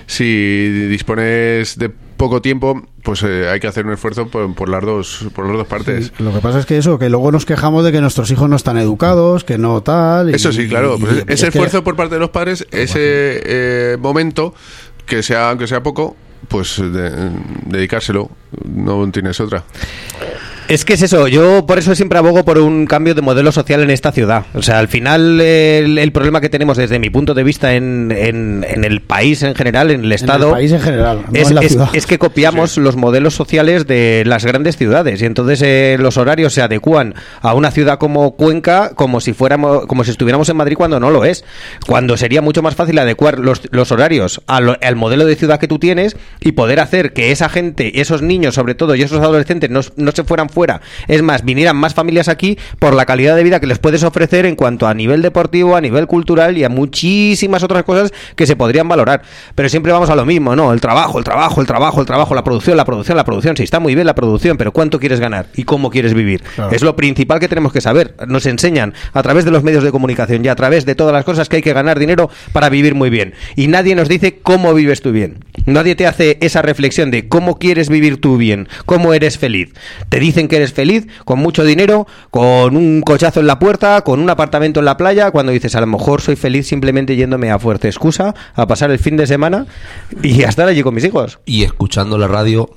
si dispones de poco tiempo, pues eh, hay que hacer un esfuerzo por, por las dos por las dos partes. Lo que pasa es que eso, que luego nos quejamos de que nuestros hijos no están educados, que no tal... y- Eso sí, claro. y- Pues y- ese es que- esfuerzo por parte de los padres, ese eh, momento, que sea aunque sea poco, pues de- dedicárselo. No tienes otra. Es que es eso, yo por eso siempre abogo por un cambio de modelo social en esta ciudad. O sea, al final el, el problema que tenemos desde mi punto de vista en, en, en el país en general, en el Estado... En el país en general, no es, en la es- ciudad. es que copiamos los modelos sociales de las grandes ciudades y entonces eh, los horarios se adecúan a una ciudad como Cuenca como si fuéramos como si estuviéramos en Madrid cuando no lo es, cuando sería mucho más fácil adecuar los, los horarios a lo- al modelo de ciudad que tú tienes y poder hacer que esa gente, esos niños sobre todo y esos adolescentes no, no se fueran fuera, es más, vinieran más familias aquí por la calidad de vida que les puedes ofrecer en cuanto a nivel deportivo, a nivel cultural y a muchísimas otras cosas que se podrían valorar, pero siempre vamos a lo mismo, ¿no? El trabajo, el trabajo, el trabajo, el trabajo, la producción, la producción, la producción. Sí, está muy bien la producción, pero ¿cuánto quieres ganar? ¿Y cómo quieres vivir? Claro. Es lo principal que tenemos que saber. Nos enseñan a través de los medios de comunicación y a través de todas las cosas que hay que ganar dinero para vivir muy bien. Y nadie nos dice cómo vives tú bien. Nadie te hace esa reflexión de cómo quieres vivir tú bien, cómo eres feliz. Te dicen que eres feliz con mucho dinero, con un cochazo en la puerta, con un apartamento en la playa, cuando dices a lo mejor soy feliz simplemente yéndome a Fuerte Excusa a pasar el fin de semana y a estar allí con mis hijos. Y escuchando la radio,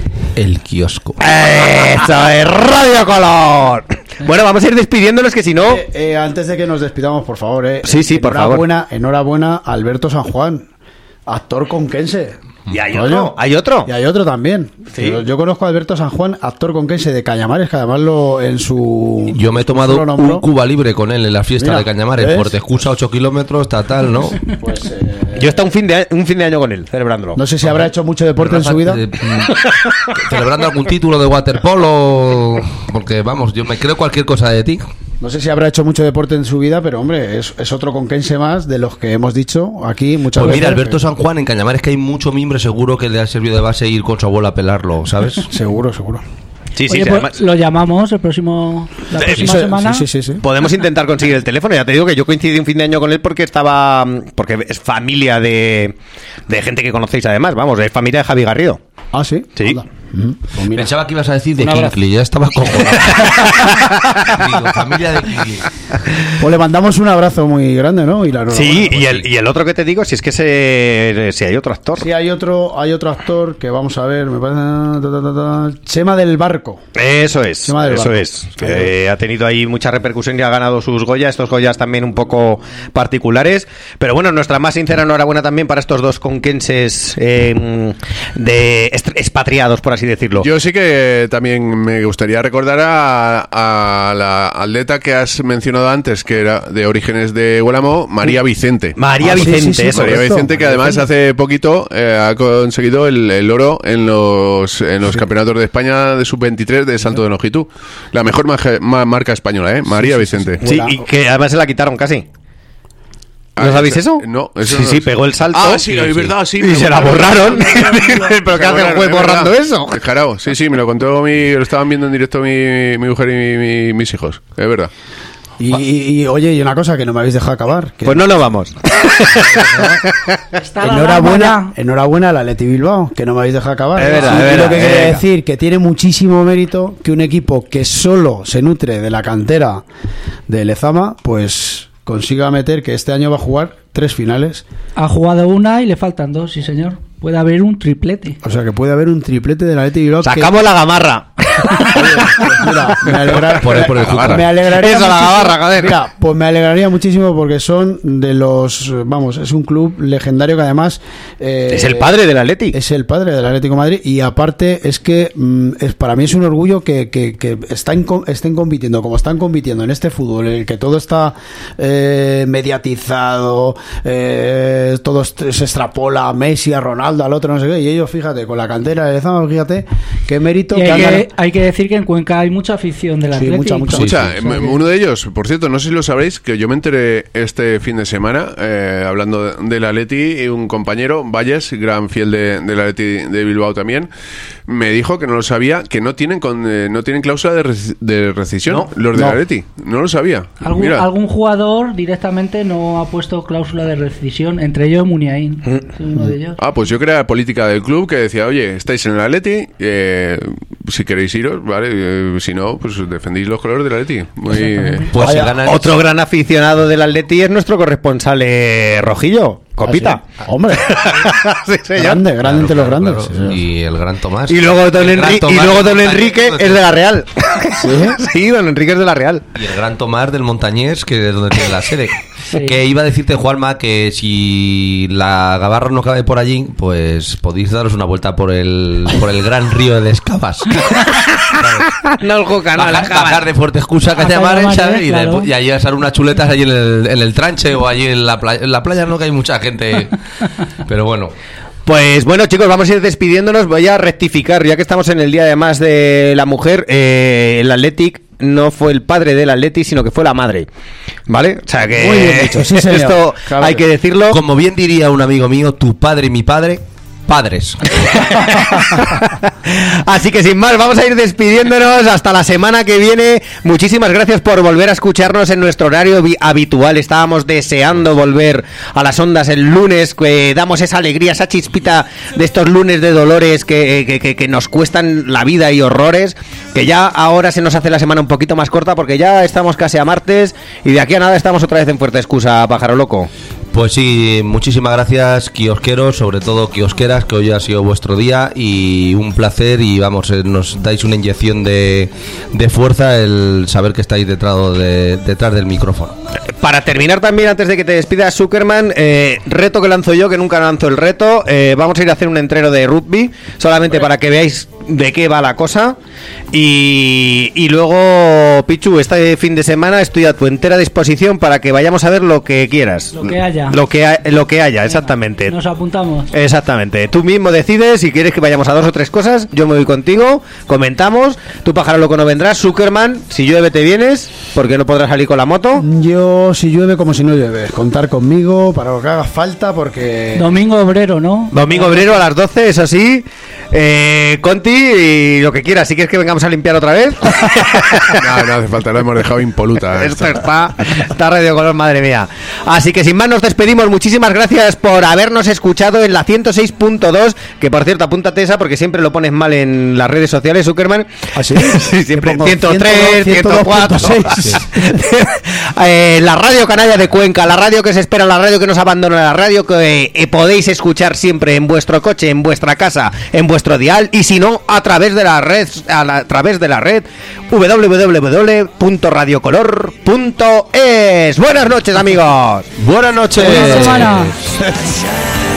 El Kiosco. ¡Eso es Radio Color! Bueno, vamos a ir despidiéndonos que si no... Eh, eh, antes de que nos despidamos, por favor, eh, Sí, sí, por favor. enhorabuena, enhorabuena a Alberto San Juan, actor conquense. Y hay Coño. otro, hay otro. Y hay otro también. Sí. Yo, yo conozco a Alberto San Juan, actor conquense de Cañamares, que además lo, en su... Yo me he tomado lo nombró. un Cuba Libre con él en la fiesta Mira, de Cañamares. ¿ves? Fuerte Excusa, ocho kilómetros, tal, tal, ¿no? Pues, eh, Yo he estado un fin de, un fin de año con él, celebrándolo. no sé si habrá hecho mucho deporte en su vida. Eh, mm, Celebrando algún título de waterpolo. Porque, vamos, yo me creo cualquier cosa de ti. No sé si habrá hecho mucho deporte en su vida, pero hombre, es, es otro conquense más de los que hemos dicho aquí muchas Pues veces. mira, Alberto San Juan en Cañamares, que hay mucho mimbre, seguro que le ha servido de base ir con su abuela a pelarlo, ¿sabes? Seguro, seguro. Sí, sí, Oye, sí, pues, además- lo llamamos el próximo, la Sí, próxima Sí, semana. sí, sí, sí, sí. Podemos intentar conseguir el teléfono. Ya te digo que yo coincidí un fin de año con él porque estaba. Porque es familia de, de gente que conocéis además. Vamos, es familia de Javi Garrido. Ah, sí. Sí. Anda. Mm, pues mira. Pensaba que ibas a decir de Un abrazo. Kinkley, ya estaba cojonado. Digo, familia de Kinkley. Pues le mandamos un abrazo muy grande, ¿no? Y la Sí, enhorabuena. y el, y el otro que te digo, si es que se, si hay otro actor. Sí, hay otro, hay otro actor que vamos a ver, me parece. ta, ta, ta, ta, Chema del Barco. Eso es, Chema del eso Barco. es. Que ha tenido ahí mucha repercusión y ha ganado sus Goya, estos Goyas también un poco particulares. Pero bueno, nuestra más sincera enhorabuena también para estos dos conquenses eh, de est- expatriados, por así decirlo. Yo sí que también me gustaría recordar a, a la atleta que has mencionado antes, que era de orígenes de Huelamo, María Vicente. María Ah, sí, Vicente, sí, sí, eso. María correcto. Vicente, que María además Vicente. hace poquito eh, ha conseguido el, el oro en los en los campeonatos de España de sub veintitrés de salto de longitud. La mejor maje- ma- marca española, ¿eh? María Vicente. Sí, y que además se la quitaron casi. ¿No Ah, sabéis eso? No, eso sí, no sí, lo sé. pegó el salto. Ah, sí, es verdad, sí. me Y lo se la contaron. borraron. ¿Pero qué hace el juez Es borrando verdad. eso? Claro, sí, sí, me lo contó mi, lo estaban viendo en directo mi, mi mujer y mi- mi- mis hijos, es verdad. Y, y- y, oye, y una cosa que no me habéis dejado acabar. Que Pues no nos vamos. Está la enhorabuena, alarma enhorabuena a la Leti Bilbao, que no me habéis dejado acabar. Es verdad, Y es lo verdad, que quería venga. decir, que tiene muchísimo mérito que un equipo que solo se nutre de la cantera de Lezama, pues consiga meter que este año va a jugar tres finales. Ha jugado una y le faltan dos, sí señor. Puede haber un triplete. O sea que puede haber un triplete de la Leti Bilbao. que- Sacamos la gamarra. Mira, me alegra- Por el- por el Júcar. me alegraría Eso, la muchísimo- gabarra, joder. Mira, pues me alegraría muchísimo porque son de los, vamos, es un club legendario que además eh, Es el padre del Atleti. es el padre del Atlético de Madrid y aparte es que mm, es, para mí es un orgullo que, que, que están, co- estén compitiendo como están compitiendo en este fútbol en el que todo está eh, mediatizado, eh, todo est- se extrapola a Messi, a Ronaldo, al otro, no sé qué, y ellos, fíjate, con la cantera de Lezama, fíjate qué mérito Y que hay, han que, hay que decir que en Cuenca hay mucha afición del Sí, Atleti. mucha, mucha. Escucha, Sí, em, sí, sí. uno de ellos, por cierto, no sé si lo sabréis, que yo me enteré este fin de semana, eh, hablando de- del Atleti, y un compañero, Valles, gran fiel de, del Atleti de Bilbao también, me dijo que no lo sabía, que no tienen con, eh, no tienen cláusula de, rec- de rescisión, No, los del no. Atleti. No lo sabía. Algún, Mira. algún jugador directamente no ha puesto cláusula de rescisión, entre ellos Muniain. Mm. Sí, uno de ellos. Ah, pues yo creía la política del club que decía, oye, estáis en el Atleti, eh, si queréis iros, vale, eh, si no, pues defendéis los colores del Atleti. Muy, eh, Pues si Vaya, ganan... Otro gran aficionado del Atleti es nuestro corresponsal eh, Rojillo, Copita. Ah, sí. Hombre, Sí, señor. grande, grande entre los Claro, grandes. claro. Sí, sí. Y el gran Tomás. Y luego don, El gran Enri- y Tomás luego del don Montañés, Enrique ¿no? es de la Real. ¿Sí? Sí, don Enrique es de la Real. Y el gran Tomás del Montañés, que es donde tiene la sede. Sí. Que iba a decirte, Juanma, que si la Gabarra no cabe por allí, pues podéis daros una vuelta por el por el gran río de Escabas. No el Juca, no, bajar, bajar de Fuerte Excusa, Hasta Cañamares, Cañamares, ¿sabes? Y, claro. después- y allí asar unas chuletas allí en el, en el tranche o allí en la playa. En la playa no, que hay mucha gente. Pero bueno. Pues bueno, chicos, vamos a ir despidiéndonos. Voy a rectificar, ya que estamos en el día además de la mujer, eh, el Athletic no fue el padre del Athletic, sino que fue la madre. ¿Vale? O sea que Muy bien dicho, sí, señor. esto Claro hay que- que decirlo. Como bien diría un amigo mío, tu padre y mi padre, padres. Así que sin más, vamos a ir despidiéndonos hasta la semana que viene. Muchísimas gracias por volver a escucharnos en nuestro horario vi- habitual. Estábamos deseando volver a las ondas el lunes, que damos esa alegría, esa chispita de estos lunes de dolores que, que, que- que nos cuestan la vida y horrores. Que ya ahora se nos hace la semana un poquito más corta porque ya estamos casi a martes y de aquí a nada estamos otra vez en Fuerte Excusa, pájaro loco. Pues sí, muchísimas gracias, kiosqueros, sobre todo kiosqueras, que hoy ha sido vuestro día y un placer y vamos, eh, nos dais una inyección de, de fuerza el saber que estáis detrás, de, detrás del micrófono. Para terminar también, antes de que te despidas, Zuckerman, eh, reto que lanzo yo, que nunca lanzo el reto, eh, vamos a ir a hacer un entreno de rugby, solamente para que veáis de qué va la cosa. Y, y luego, Pichu, este fin de semana estoy a tu entera disposición para que vayamos a ver lo que quieras. Lo que haya. Lo que, ha- lo que haya, exactamente. Nos apuntamos. Exactamente. Tú mismo decides si quieres que vayamos a dos o tres cosas. Yo me voy contigo, comentamos. Tu pájaro loco no vendrás. Zuckerman, si llueve te vienes, porque no podrás salir con la moto. Yo, si llueve, como si no llueve. Contar conmigo para lo que haga falta, porque. Domingo obrero, ¿no? Domingo obrero a las doce, eso sí. Eh, Conti, y lo que quieras. Si quieres que vengamos a limpiar otra vez. no, no hace falta, lo hemos dejado impoluta. Esto está, está Radio Color, madre mía. Así que sin más nos despedimos. Muchísimas gracias por habernos escuchado en la ciento seis punto dos. Que por cierto, apúntate esa porque siempre lo pones mal en las redes sociales, Zuckerman. ¿Ah, sí? Sí, siempre Pongo ciento tres, ciento cuatro. ciento dos punto seis. Eh, la radio canalla de Cuenca, la radio que se espera, la radio que nos abandona, la radio que eh, podéis escuchar siempre en vuestro coche, en vuestra casa, en vuestro dial y si no a través de la red, a, la- a través de la red doble u doble u doble u punto radio color punto es. Buenas noches, amigos. Buenas noches. Buena semana. Sunshine.